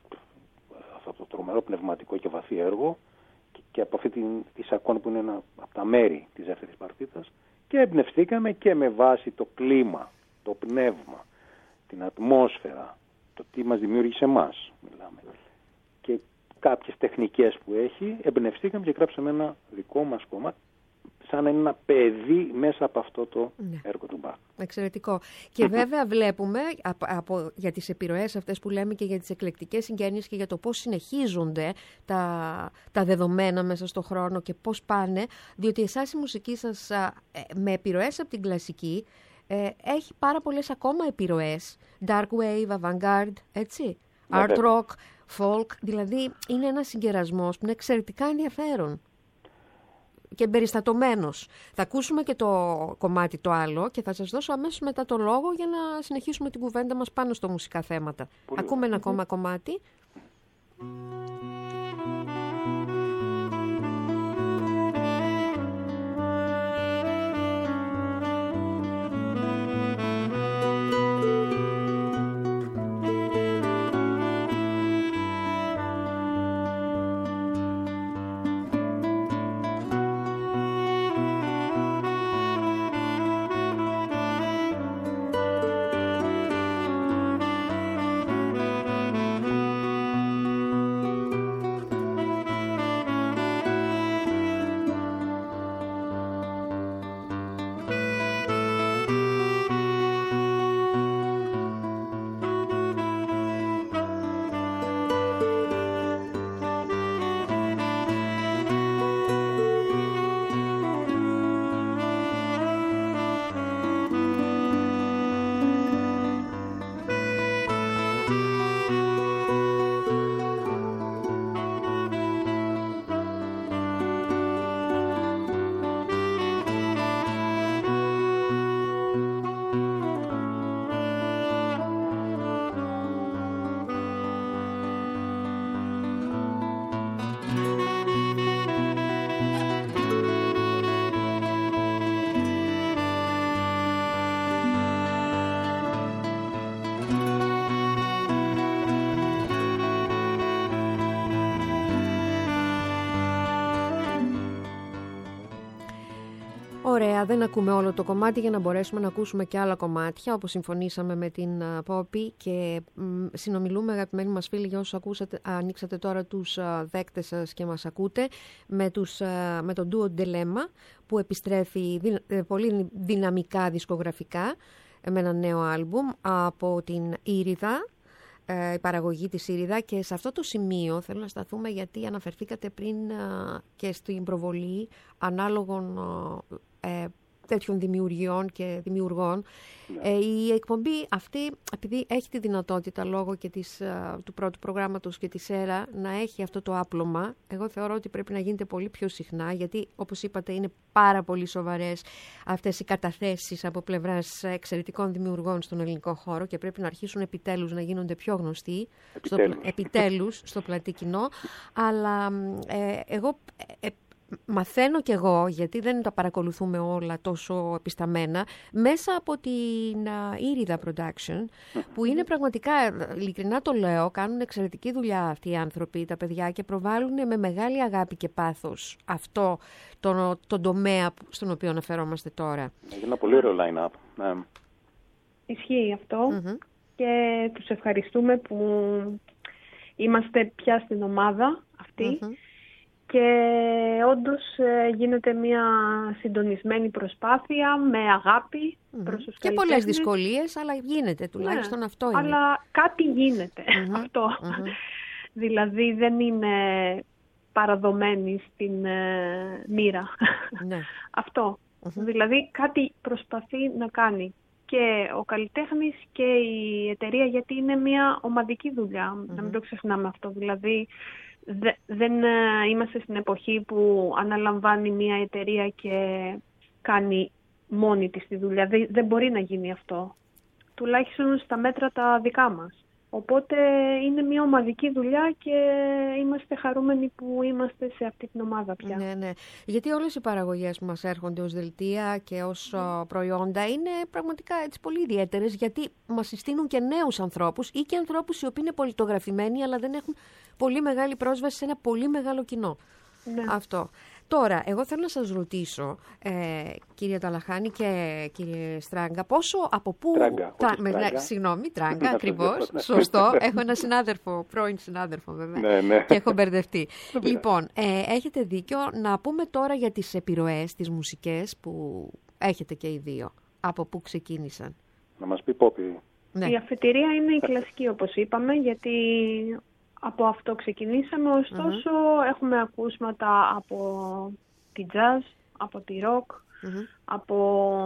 αυτό το τρομερό πνευματικό και βαθύ έργο και, και από αυτή τη Σακών που είναι ένα από τα μέρη της δεύτερης παρτίτας, και εμπνευστήκαμε και με βάση το κλίμα, το πνεύμα, την ατμόσφαιρα, το τι μας δημιούργησε εμάς, μιλάμε, και κάποιες τεχνικές που έχει, εμπνευστήκαμε και γράψαμε ένα δικό μας κομμάτι, σαν ένα παιδί μέσα από αυτό το ναι. έργο του Μπαχ. Εξαιρετικό. Και βέβαια βλέπουμε από, από, για τις επιρροές αυτές που λέμε και για τις εκλεκτικές συγγένειες και για το πώς συνεχίζονται τα, τα δεδομένα μέσα στον χρόνο και πώς πάνε, διότι εσάς η μουσική σας α, με επιρροές από την κλασική ε, έχει πάρα πολλές ακόμα επιρροές. Dark wave, avant-garde, έτσι. Ναι, art rock, folk, δηλαδή είναι ένας συγκερασμός που είναι εξαιρετικά ενδιαφέρον και εμπεριστατωμένος. Θα ακούσουμε και το κομμάτι το άλλο και θα σας δώσω αμέσως μετά το λόγο για να συνεχίσουμε την κουβέντα μας πάνω στο μουσικά θέματα. Πολύ Ακούμε ένα ακόμα κομμάτι. ωραία, δεν ακούμε όλο το κομμάτι για να μπορέσουμε να ακούσουμε και άλλα κομμάτια, όπως συμφωνήσαμε με την Πόπη και μ, συνομιλούμε, αγαπημένοι μας φίλοι, για όσους ακούσατε, ανοίξατε τώρα τους α, δέκτες σας και μας ακούτε, με, τους, α, με τον Duo Dilemma, που επιστρέφει δι, ε, πολύ δυναμικά δισκογραφικά με ένα νέο άλμπουμ από την Ήριδα, ε, η παραγωγή της Ήριδα, και σε αυτό το σημείο θέλω να σταθούμε, γιατί αναφερθήκατε πριν α, και στην προβολή ανάλογων ε, τέτοιων δημιουργιών και δημιουργών. Yeah. Ε, η εκπομπή αυτή, επειδή έχει τη δυνατότητα λόγω και της, α, του πρώτου προγράμματος και της ΕΡΑ να έχει αυτό το άπλωμα, εγώ θεωρώ ότι πρέπει να γίνεται πολύ πιο συχνά, γιατί όπως είπατε είναι πάρα πολύ σοβαρές αυτές οι καταθέσεις από πλευράς εξαιρετικών δημιουργών στον ελληνικό χώρο και πρέπει να αρχίσουν επιτέλους να γίνονται πιο γνωστοί, επιτέλους στο, επιτέλους, στο πλατή κοινό. Αλλά ε, εγώ... Ε, μαθαίνω κι εγώ, γιατί δεν τα παρακολουθούμε όλα τόσο επισταμένα, μέσα από την Ήριδα Production, που είναι πραγματικά, ειλικρινά το λέω, κάνουν εξαιρετική δουλειά αυτοί οι άνθρωποι, τα παιδιά, και προβάλλουν με μεγάλη αγάπη και πάθος αυτό τον, τον τομέα στον οποίο αναφερόμαστε τώρα. Έχει ένα πολύ ωραίο line-up. Yeah. Ισχύει αυτό mm-hmm. και τους ευχαριστούμε που είμαστε πια στην ομάδα αυτή. Mm-hmm. Και όντως γίνεται μια συντονισμένη προσπάθεια με αγάπη mm-hmm. προς τους και πολλές δυσκολίες, αλλά γίνεται, τουλάχιστον ναι, αυτό είναι. Αλλά κάτι γίνεται mm-hmm. αυτό. Mm-hmm. Δηλαδή δεν είναι παραδομένη στην ε, μοίρα. Ναι. Αυτό. Mm-hmm. Δηλαδή κάτι προσπαθεί να κάνει και ο καλλιτέχνης και η εταιρεία, γιατί είναι μια ομαδική δουλειά. Mm-hmm. Να μην το ξεχνάμε αυτό. Δηλαδή δεν είμαστε στην εποχή που αναλαμβάνει μια εταιρεία και κάνει μόνη της τη δουλειά. Δεν μπορεί να γίνει αυτό. Τουλάχιστον στα μέτρα τα δικά μας. Οπότε είναι μια ομαδική δουλειά και είμαστε χαρούμενοι που είμαστε σε αυτή την ομάδα πια. Ναι, ναι. Γιατί όλες οι παραγωγές που μας έρχονται ως δελτία και ως mm. προϊόντα είναι πραγματικά έτσι πολύ ιδιαίτερες, γιατί μας συστήνουν και νέους ανθρώπους ή και ανθρώπους οι οποίοι είναι πολιτογραφημένοι αλλά δεν έχουν πολύ μεγάλη πρόσβαση σε ένα πολύ μεγάλο κοινό. Ναι. Αυτό. Τώρα, εγώ θέλω να σας ρωτήσω, ε, κύριε Ταλαχάνη και κύριε Στράγκα, πόσο, από πού... Τράγκα, τα, με, τράγκα. Συγγνώμη, Τράγκα, ακριβώς, σωστό. Έχω ένα συνάδελφο, πρώην συνάδελφο βέβαια, ναι, ναι. και έχω μπερδευτεί. Λοιπόν, ε, έχετε δίκιο. Να πούμε τώρα για τις επιρροές, τις μουσικές που έχετε και οι δύο. Από πού ξεκίνησαν? Να μας πει Πόπη. Ναι. Η αφετηρία είναι η κλασική, όπως είπαμε, γιατί... Από αυτό ξεκινήσαμε, ωστόσο mm-hmm. έχουμε ακούσματα από τη jazz, από τη rock, mm-hmm. από,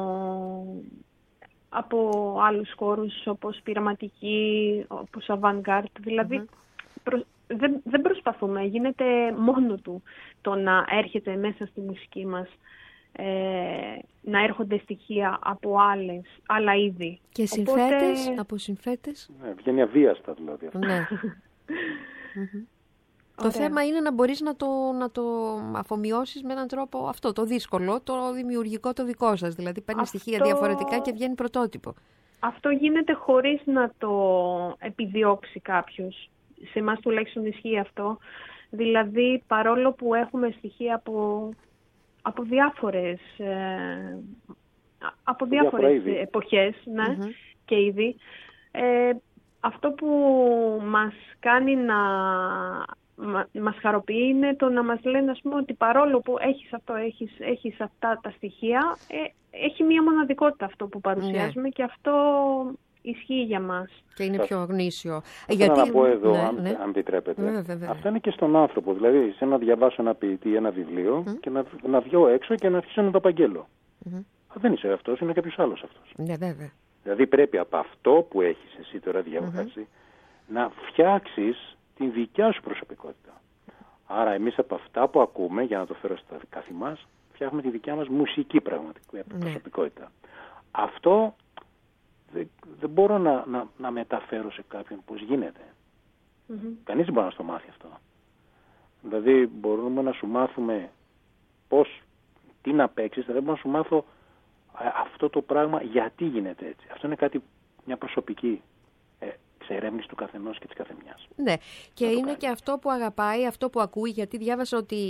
από άλλους χώρους όπως πειραματική, όπως avant-garde. Δηλαδή mm-hmm. προ, δεν, δεν προσπαθούμε, γίνεται μόνο του το να έρχεται μέσα στη μουσική μας, ε, να έρχονται στοιχεία από άλλες, άλλα είδη. Και συνθέτες, Οπότε... από συνθέτες. Ναι, βγαίνει αβίαστα δηλαδή. Ναι. Mm-hmm. Το θέμα είναι να μπορείς να το, να το αφομοιώσεις με έναν τρόπο αυτό, το δύσκολο, το δημιουργικό το δικό σας. Δηλαδή παίρνει αυτό... στοιχεία διαφορετικά και βγαίνει πρωτότυπο. Αυτό γίνεται χωρίς να το επιδιώξει κάποιος. Σε εμάς τουλάχιστον ισχύει αυτό. Δηλαδή παρόλο που έχουμε στοιχεία από, από διάφορες, ε, από διάφορες εποχές ναι, mm-hmm. και είδη, ε, αυτό που μας κάνει να μας χαροποιεί είναι το να μας λένε, ας πούμε, ότι παρόλο που έχεις αυτό, έχεις, έχεις αυτά τα στοιχεία, ε, έχει μία μοναδικότητα αυτό που παρουσιάζουμε ναι. και αυτό ισχύει για μας. Και είναι πιο γνήσιο. Αυτό γιατί... να πω εδώ, ναι, αν, ναι. αν επιτρέπετε. Ναι, βέβαια. Αυτό είναι και στον άνθρωπο. Δηλαδή, σε να διαβάσω ένα ποιητή, ένα βιβλίο mm. και να, να βγω έξω και να αρχίσω να το απαγγέλω. Mm-hmm. Δεν είσαι αυτός, είναι κάποιος άλλος αυτός. Ναι, βέβαια. Δηλαδή πρέπει από αυτό που έχεις εσύ τώρα διαβάσει mm-hmm. να φτιάξεις την δικιά σου προσωπικότητα. Άρα εμείς από αυτά που ακούμε, για να το φέρω στα δικά μας, φτιάχνουμε τη δικιά μας μουσική πραγματική προσωπικότητα. Ναι. Αυτό δεν, δεν μπορώ να, να, να μεταφέρω σε κάποιον πώς γίνεται. Mm-hmm. Κανείς δεν μπορεί να στο μάθει αυτό. Δηλαδή μπορούμε να σου μάθουμε πώς, τι να παίξεις, δεν μπορώ να σου μάθω αυτό το πράγμα γιατί γίνεται έτσι. Αυτό είναι κάτι, μια προσωπική ε, εξερεύνηση του καθενός και της καθεμιάς. Ναι, και είναι και αυτό που αγαπάει, αυτό που ακούει, γιατί διάβασα ότι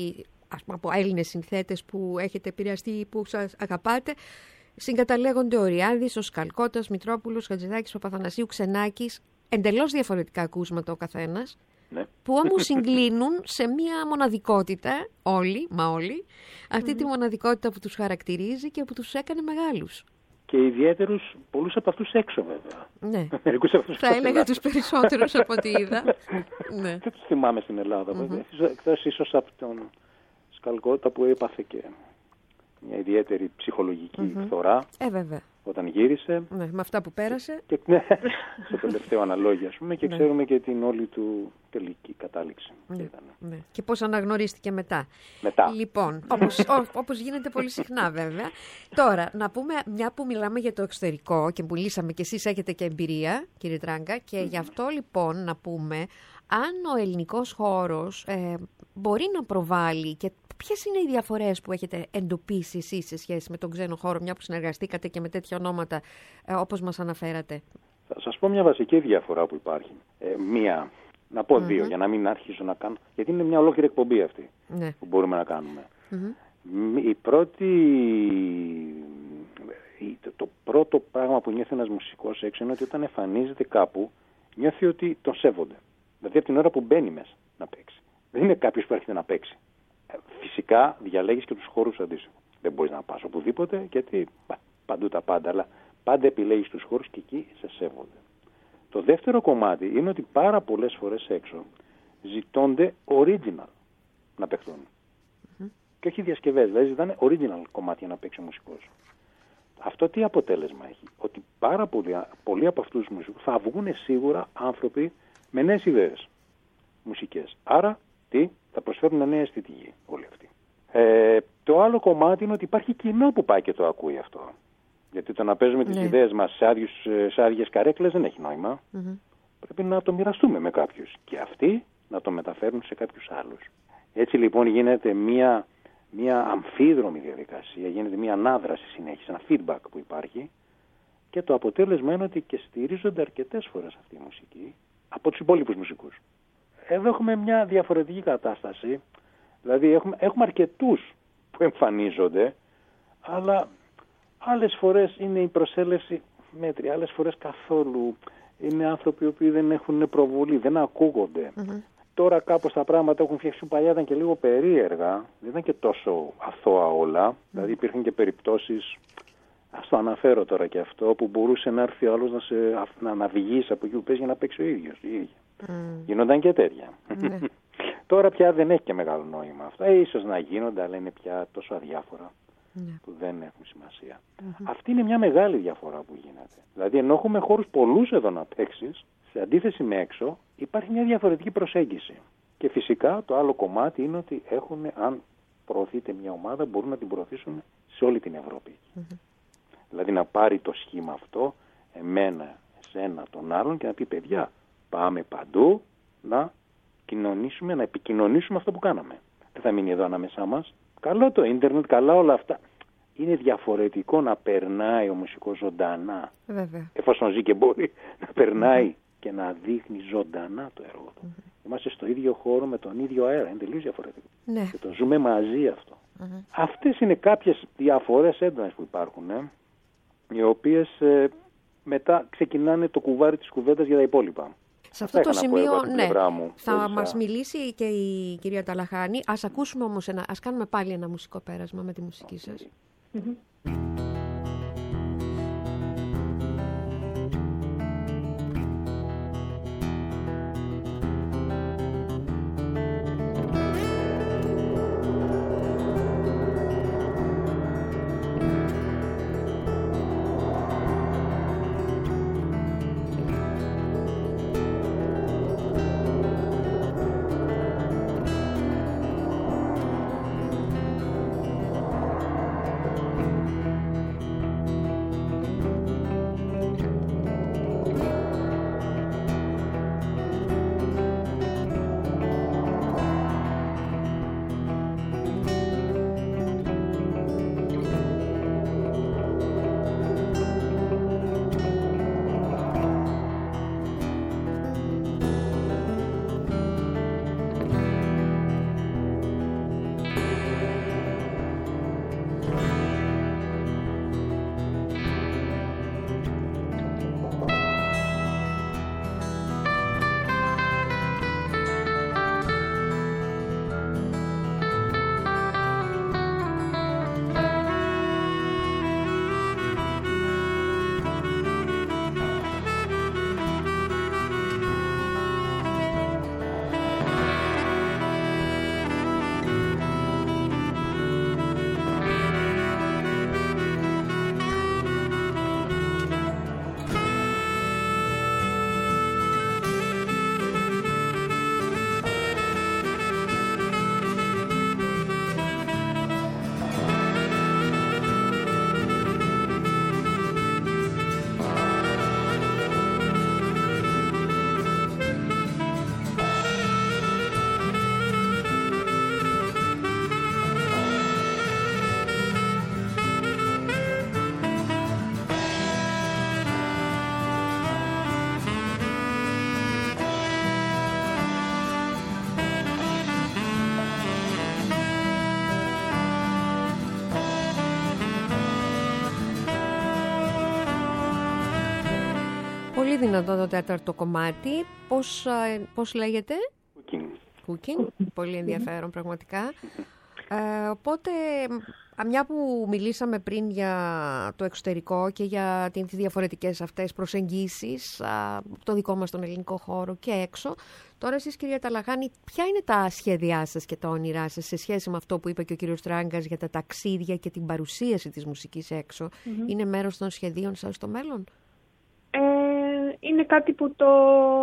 ας πούμε, από Έλληνες συνθέτες που έχετε επηρεαστεί, που σας αγαπάτε, συγκαταλέγονται ο Ριάδης, ο Σκαλκώτας, Μητρόπουλος, Χατζηδάκης, Παπαθανασίου, Ξενάκης, εντελώς διαφορετικά ακούσματα ο καθένας, ναι. που όμως συγκλίνουν σε μία μοναδικότητα, όλοι, μα όλοι, αυτή mm-hmm. τη μοναδικότητα που τους χαρακτηρίζει και που τους έκανε μεγάλους. Και ιδιαίτερους πολλούς από αυτούς έξω, βέβαια. Ναι. Μερικούς από αυτούς θα έλεγα τους περισσότερους από ό,τι είδα. Ναι. Δεν τους θυμάμαι στην Ελλάδα, βέβαια. Mm-hmm. Εκτός ίσως από τον Σκαλκώτα που έπαθε και μια ιδιαίτερη ψυχολογική mm-hmm. φθορά. Ε, βέβαια. Όταν γύρισε. Ναι, με αυτά που πέρασε. Και, ναι, στο τελευταίο αναλόγιο, ας πούμε, και ναι. ξέρουμε και την όλη του τελική κατάληξη. Ναι, ναι. Και πώς αναγνωρίστηκε μετά. Μετά. Λοιπόν, όπως, ό, όπως γίνεται πολύ συχνά βέβαια. Τώρα, να πούμε, μια που μιλάμε για το εξωτερικό και που μιλήσαμε και εσείς έχετε και εμπειρία, κύριε Τράγκα, και mm. γι' αυτό λοιπόν να πούμε αν ο ελληνικός χώρος ε, μπορεί να προβάλλει και ποιες είναι οι διαφορές που έχετε εντοπίσει εσείς σε σχέση με τον ξένο χώρο, μια που συνεργαστήκατε και με τέτοια ονόματα ε, όπως μας αναφέρατε. Θα σας πω μια βασική διαφορά που υπάρχει. Ε, μία, να πω mm-hmm. δύο για να μην αρχίσω να κάνω, γιατί είναι μια ολόκληρη εκπομπή αυτή ναι. που μπορούμε να κάνουμε. Mm-hmm. Η πρώτη, το, το πρώτο πράγμα που νιώθει ένας μουσικός έξω είναι ότι όταν εμφανίζεται κάπου νιώθει ότι τον σέβονται. Δηλαδή από την ώρα που μπαίνει μέσα να παίξει. Δεν είναι κάποιος που έρχεται να παίξει. Φυσικά διαλέγεις και τους χώρους αντίστοιχα. Δεν μπορείς να πας οπουδήποτε γιατί παντού τα πάντα, αλλά πάντα επιλέγεις τους χώρους και εκεί σε σέβονται. Το δεύτερο κομμάτι είναι ότι πάρα πολλές φορές έξω ζητώνται original να παιχτούν. Mm-hmm. Και όχι διασκευές, δηλαδή ζητάνε original κομμάτια να παίξει ο μουσικός. Αυτό τι αποτέλεσμα έχει? Ότι πάρα πολλοί, πολλοί από αυτούς τους μουσικούς θα βγουν σίγουρα άνθρωποι με νέες ιδέες μουσικές. Άρα τι? Θα προσφέρουν μια νέα αισθητική όλοι αυτοί. Ε, το άλλο κομμάτι είναι ότι υπάρχει κοινό που πάει και το ακούει αυτό. Γιατί το να παίζουμε τις ναι. ιδέες μας σε, άδειους, σε άδειες καρέκλες δεν έχει νόημα. Mm-hmm. Πρέπει να το μοιραστούμε με κάποιους. Και αυτοί να το μεταφέρουν σε κάποιους άλλους. Έτσι λοιπόν γίνεται μια, μια αμφίδρομη διαδικασία, γίνεται μια ανάδραση συνέχιση, ένα feedback που υπάρχει. Και το αποτέλεσμα είναι ότι και στηρίζονται αρκετές φορές αυτή η μουσική από τους υπόλοιπους μουσικούς. Εδώ έχουμε μια διαφορετική κατάσταση, δηλαδή έχουμε, έχουμε αρκετούς που εμφανίζονται, αλλά άλλες φορές είναι η προσέλευση μέτρια, άλλες φορές καθόλου. Είναι άνθρωποι οι οποίοι δεν έχουν προβολή, δεν ακούγονται. Mm-hmm. Τώρα κάπως τα πράγματα έχουν φτιάξει, παλιά ήταν και λίγο περίεργα, δεν ήταν και τόσο αθώα όλα, mm-hmm. δηλαδή υπήρχαν και περιπτώσεις, ας το αναφέρω τώρα και αυτό, που μπορούσε να έρθει ο άλλος να, σε, να ναυηγήσει από εκεί που παίζει για να παίξει ο ίδιος. Mm. Γινόταν και τέτοια. Ναι. Τώρα πια δεν έχει και μεγάλο νόημα αυτό. Ε, ίσως να γίνονται, αλλά είναι πια τόσο αδιάφορα ναι. που δεν έχουν σημασία. Mm-hmm. Αυτή είναι μια μεγάλη διαφορά που γίνεται. Δηλαδή, ενώ έχουμε χώρους πολλούς εδώ να παίξεις, σε αντίθεση με έξω, υπάρχει μια διαφορετική προσέγγιση. Και φυσικά το άλλο κομμάτι είναι ότι έχουν, αν προωθείται μια ομάδα, μπορούν να την προωθήσουν σε όλη την Ευρώπη. Mm-hmm. Δηλαδή να πάρει το σχήμα αυτό, εμένα, εσένα, τον άλλον και να πει παιδιά, πάμε παντού να κοινωνήσουμε, να επικοινωνήσουμε αυτό που κάναμε. Δεν θα μείνει εδώ ανάμεσά μας. Καλό το ίντερνετ, καλά όλα αυτά. Είναι διαφορετικό να περνάει ο μουσικός ζωντανά. Βέβαια. Εφόσον ζει και μπορεί να περνάει mm-hmm. και να δείχνει ζωντανά το έργο του. Mm-hmm. Είμαστε στο ίδιο χώρο με τον ίδιο αέρα. Είναι τελείως διαφορετικό. Ναι. Και το ζούμε μαζί αυτό. Mm-hmm. Αυτές είναι κάποιες διαφορές έντονες που υπάρχουν, ε, οι οποίες ε, μετά ξεκινάνε το κουβάρι της κουβέντας για τα υπόλοιπα. Σε αυτό το σημείο, ναι, μου, θα όρισα. Μας μιλήσει και η κυρία Ταλαχάνη. Ας ακούσουμε όμως, ένα, ας κάνουμε πάλι ένα μουσικό πέρασμα με τη μουσική okay. σας. Mm-hmm. Πολύ δυνατό το τέταρτο κομμάτι. Πώς, πώς λέγεται? Cooking. Cooking. Πολύ ενδιαφέρον πραγματικά. Ε, οπότε, μια που μιλήσαμε πριν για το εξωτερικό και για τις διαφορετικές αυτές προσεγγίσεις, α, το δικό μας τον ελληνικό χώρο και έξω, τώρα εσείς, κυρία Ταλαχάνη, ποια είναι τα σχέδιά σας και τα όνειρά σας σε σχέση με αυτό που είπε και ο κύριος Τράγκας για τα ταξίδια και την παρουσίαση της μουσικής έξω? Mm-hmm. Είναι μέρος των σχεδίων σας στο μέλλον? Ε, είναι κάτι που το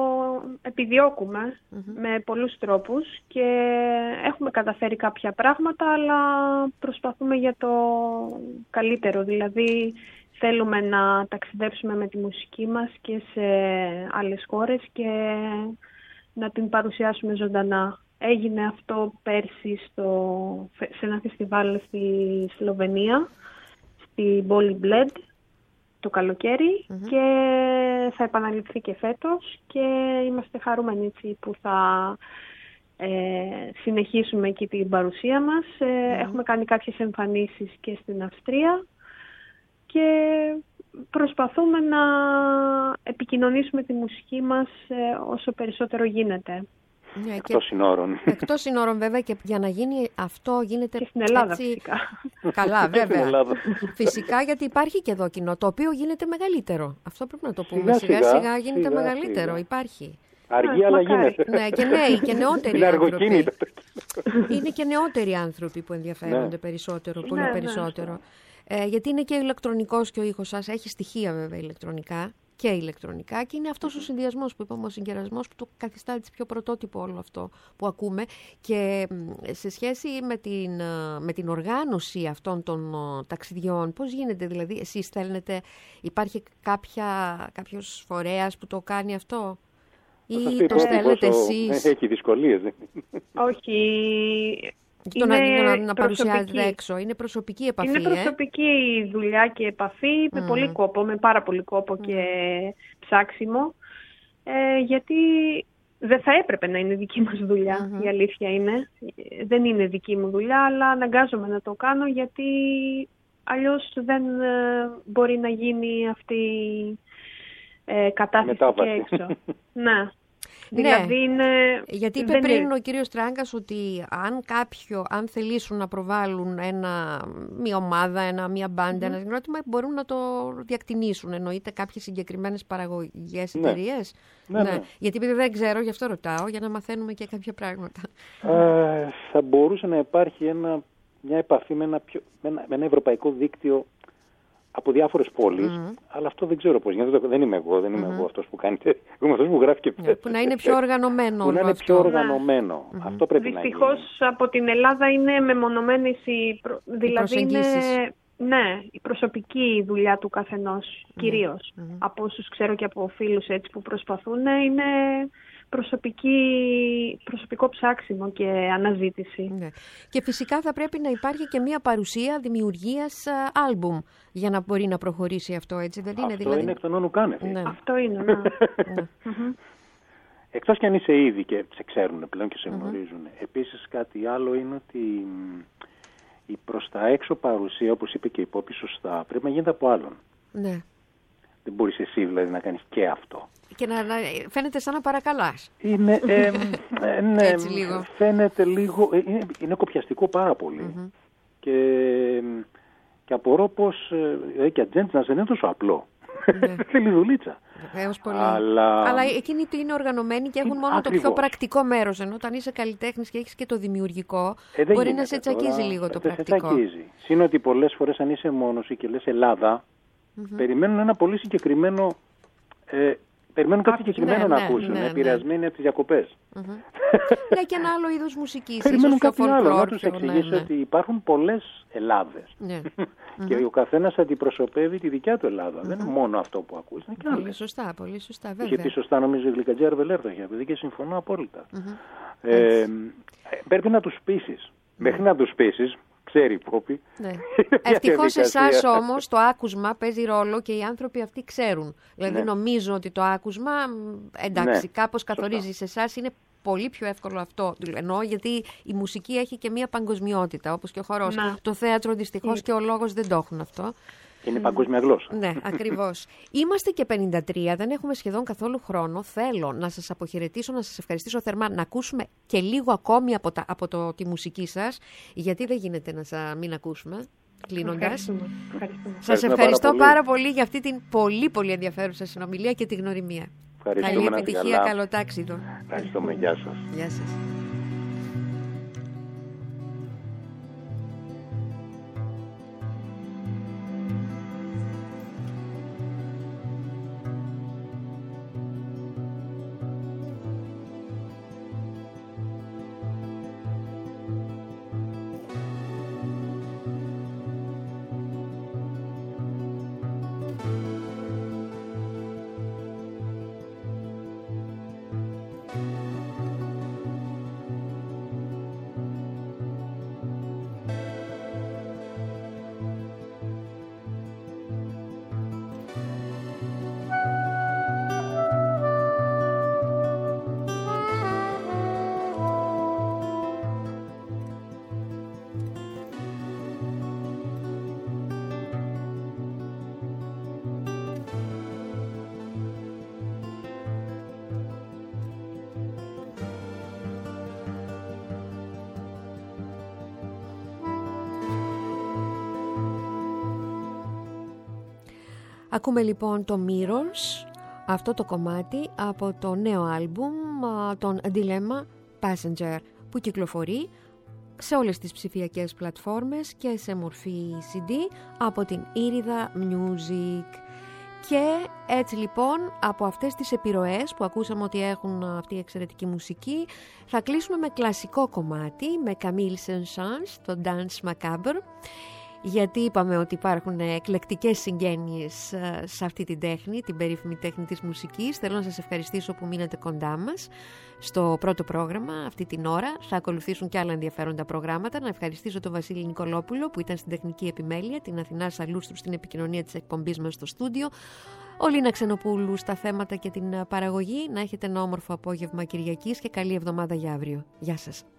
επιδιώκουμε mm-hmm. με πολλούς τρόπους και έχουμε καταφέρει κάποια πράγματα, αλλά προσπαθούμε για το καλύτερο. Δηλαδή θέλουμε να ταξιδέψουμε με τη μουσική μας και σε άλλες χώρες και να την παρουσιάσουμε ζωντανά. Έγινε αυτό πέρσι στο, σε ένα φεστιβάλ στη Σλοβενία, στη πόλη Bled, το καλοκαίρι mm-hmm. και θα επαναληφθεί και φέτος και είμαστε χαρούμενοι έτσι, που θα ε, συνεχίσουμε εκεί την παρουσία μας. Mm-hmm. Έχουμε κάνει κάποιες εμφανίσεις και στην Αυστρία και προσπαθούμε να επικοινωνήσουμε τη μουσική μας όσο περισσότερο γίνεται. Yeah, εκτός συνόρων. Εκτός συνόρων βέβαια, και για να γίνει αυτό γίνεται και στην Ελλάδα έτσι... φυσικά. Καλά βέβαια. Φυσικά, γιατί υπάρχει και εδώ κοινό το οποίο γίνεται μεγαλύτερο. Αυτό πρέπει να το πούμε. Σιγά σιγά, σιγά, σιγά γίνεται σιγά, μεγαλύτερο. Σιγά. Υπάρχει. Αργή, αλλά γίνεται. Ναι, και νέοι και νεότεροι άνθρωποι. Είναι και νεότεροι άνθρωποι που ενδιαφέρονται ναι. περισσότερο, πολύ ναι, περισσότερο. Ναι. Ε, γιατί είναι και ηλεκτρονικός και ο ήχος σας. Έχει στοιχεία βέβαια ηλεκτρονικά και ηλεκτρονικά και είναι αυτός ο συνδυασμός που είπαμε, ο συγκερασμός που το καθιστά έτσι πιο πρωτότυπο όλο αυτό που ακούμε. Και σε σχέση με την, με την οργάνωση αυτών των ταξιδιών, πώς γίνεται δηλαδή? Εσείς θέλετε, υπάρχει κάποια, κάποιος φορέας που το κάνει αυτό ή το στέλνετε εσείς? Έχει δυσκολίες. Όχι. Το να, να, να παρουσιάζεται έξω. Είναι προσωπική επαφή. Είναι προσωπική ε? δουλειά και επαφή με mm. πολύ κόπο, με πάρα πολύ κόπο mm. και ψάξιμο. Ε, γιατί δεν θα έπρεπε να είναι δική μας δουλειά, mm-hmm. η αλήθεια είναι. Δεν είναι δική μου δουλειά, αλλά αναγκάζομαι να το κάνω γιατί αλλιώς δεν ε, μπορεί να γίνει αυτή η ε, κατάσταση και έξω. Ναι. Δηλαδή ναι, είναι... γιατί είπε πριν είναι... ο κύριος Τράγκας ότι αν κάποιο, αν θελήσουν να προβάλλουν ένα, μια ομάδα, ένα, μια μπάντα, mm-hmm. ένα συγκρότημα, μπορούν να το διακτηνήσουν. Εννοείται κάποιες συγκεκριμένες παραγωγές ναι. εταιρείες. Ναι, ναι. Ναι. Γιατί επειδή δεν ξέρω, γι' αυτό ρωτάω, για να μαθαίνουμε και κάποια πράγματα. Ε, θα μπορούσε να υπάρχει ένα, μια επαφή με ένα, πιο, με, ένα, με ένα ευρωπαϊκό δίκτυο από διάφορες πόλεις, mm-hmm. αλλά αυτό δεν ξέρω πώς γίνεται. Δεν είμαι εγώ, δεν είμαι mm-hmm. εγώ αυτός που κάνετε. Είμαι αυτός που γράφει και yeah, που να είναι πιο οργανωμένο. Που να είναι αυτό. πιο οργανωμένο. Mm-hmm. Αυτό πρέπει Δυστυχώς, να γίνει. Δυστυχώς από την Ελλάδα είναι μεμονωμένες οι, προ... δηλαδή είναι, ναι, η προσωπική δουλειά του καθενός, mm-hmm. κυρίως. Mm-hmm. Από όσους ξέρω και από φίλους έτσι που προσπαθούν, είναι προσωπική, προσωπικό ψάξιμο και αναζήτηση. Ναι. Και φυσικά θα πρέπει να υπάρχει και μια παρουσία δημιουργίας άλμπουμ για να μπορεί να προχωρήσει αυτό, έτσι δεν είναι? Αυτό δηλαδή... είναι εκ των όνου κάνευ. Ναι. Αυτό είναι, ναι. ναι. Εκτός κι αν είσαι ήδη και σε ξέρουν πλέον και σε γνωρίζουν. Mm-hmm. Επίσης κάτι άλλο είναι ότι η προς τα έξω παρουσία, όπως είπε και η Πόπη σωστά, πρέπει να γίνεται από άλλον. Ναι. Δεν μπορείς εσύ δηλαδή να κάνεις και αυτό. Και να, να φαίνεται σαν να παρακαλάς. Είναι, ε, ε, ναι, έτσι λίγο. Φαίνεται λίγο, ε, είναι, είναι κοπιαστικό πάρα πολύ. Mm-hmm. Και, και απορώ πως ε, και ατζέντς να δεν είναι τόσο απλό. Ναι. Θέλει δουλίτσα. Βεβαίως πολύ. Αλλά... Αλλά εκείνοι είναι οργανωμένοι και έχουν μόνο ακριβώς το πιο πρακτικό μέρος. Ενώ όταν είσαι καλλιτέχνης και έχεις και το δημιουργικό, ε, μπορεί να σε τσακίζει τώρα, λίγο το ε, πρακτικό. Σε τσακίζει. Συν ότι πολλές φορές αν είσαι μόνος και λες Ελλάδα, mm-hmm. περιμένουν ένα πολύ συγκεκριμένο... Ε, περιμένουν κάτι συγκεκριμένο ναι, να ναι, ακούσουν, ναι, ναι. επηρεασμένοι από τις διακοπές. Mm-hmm. Ναι, και ένα άλλο είδος μουσικής. Περιμένουν κάτι άλλο, να τους εξηγήσει ναι, ναι. ότι υπάρχουν πολλές Ελλάδες. Ναι. Και mm-hmm. ο καθένας αντιπροσωπεύει τη δικιά του Ελλάδα. Mm-hmm. Δεν είναι μόνο αυτό που ακούς, είναι και άλλες. Πολύ σωστά, πολύ σωστά, βέβαια. Είχε πει σωστά νομίζω η Γλυκατζέα Αρβελέρ, επειδή και συμφωνώ απόλυτα. Mm-hmm. Ε, ε, πρέπει να τους πείσεις. Mm-hmm. Μέχρι να τους πείσεις, ξέρει η Πόπη. Ναι. Ευτυχώς εσάς όμως το άκουσμα παίζει ρόλο και οι άνθρωποι αυτοί ξέρουν. Δηλαδή ναι. νομίζω ότι το άκουσμα, εντάξει, ναι. κάπως καθορίζει σε εσάς, είναι πολύ πιο εύκολο αυτό. Εννοώ γιατί η μουσική έχει και μία παγκοσμιότητα, όπως και ο χορός. Ναι. Το θέατρο δυστυχώς και ο λόγος δεν το έχουν αυτό. Και είναι παγκόσμια γλώσσα. Ναι, ακριβώς. Είμαστε και πενήντα τρία, δεν έχουμε σχεδόν καθόλου χρόνο. Θέλω να σας αποχαιρετήσω, να σας ευχαριστήσω θερμά, να ακούσουμε και λίγο ακόμη από, τα, από το, τη μουσική σας, γιατί δεν γίνεται να σας μην ακούσουμε. Κλείνοντας. Ευχαριστούμε. Ευχαριστούμε. Σας ευχαριστώ πάρα, πάρα πολύ για αυτή την πολύ πολύ ενδιαφέρουσα συνομιλία και τη γνωριμία. Καλή επιτυχία, καλό τάξιδο. Ευχαριστούμε, γεια σας. Γεια σας. Ακούμε λοιπόν το Mirrors, αυτό το κομμάτι από το νέο άλμπουμ των Dilemma Passenger, που κυκλοφορεί σε όλες τις ψηφιακές πλατφόρμες και σε μορφή σι ντι από την Ήριδα Music. Και έτσι λοιπόν από αυτές τις επιρροές που ακούσαμε ότι έχουν αυτή η εξαιρετική μουσική, θα κλείσουμε με κλασικό κομμάτι, με Camille Saint-Saëns, το Dance Macabre, γιατί είπαμε ότι υπάρχουν εκλεκτικές συγγένειες σε αυτή την τέχνη, την περίφημη τέχνη της μουσικής. Θέλω να σας ευχαριστήσω που μείνατε κοντά μας στο πρώτο πρόγραμμα αυτή την ώρα. Θα ακολουθήσουν και άλλα ενδιαφέροντα προγράμματα. Να ευχαριστήσω τον Βασίλη Νικολόπουλο που ήταν στην τεχνική επιμέλεια, την Αθηνά Σαλούστρου στην επικοινωνία της εκπομπής μας στο στούντιο, ο Λίνα Ξενοπούλου στα θέματα και την παραγωγή. Να έχετε ένα όμορφο απόγευμα Κυριακής και καλή εβδομάδα για αύριο. Γεια σας.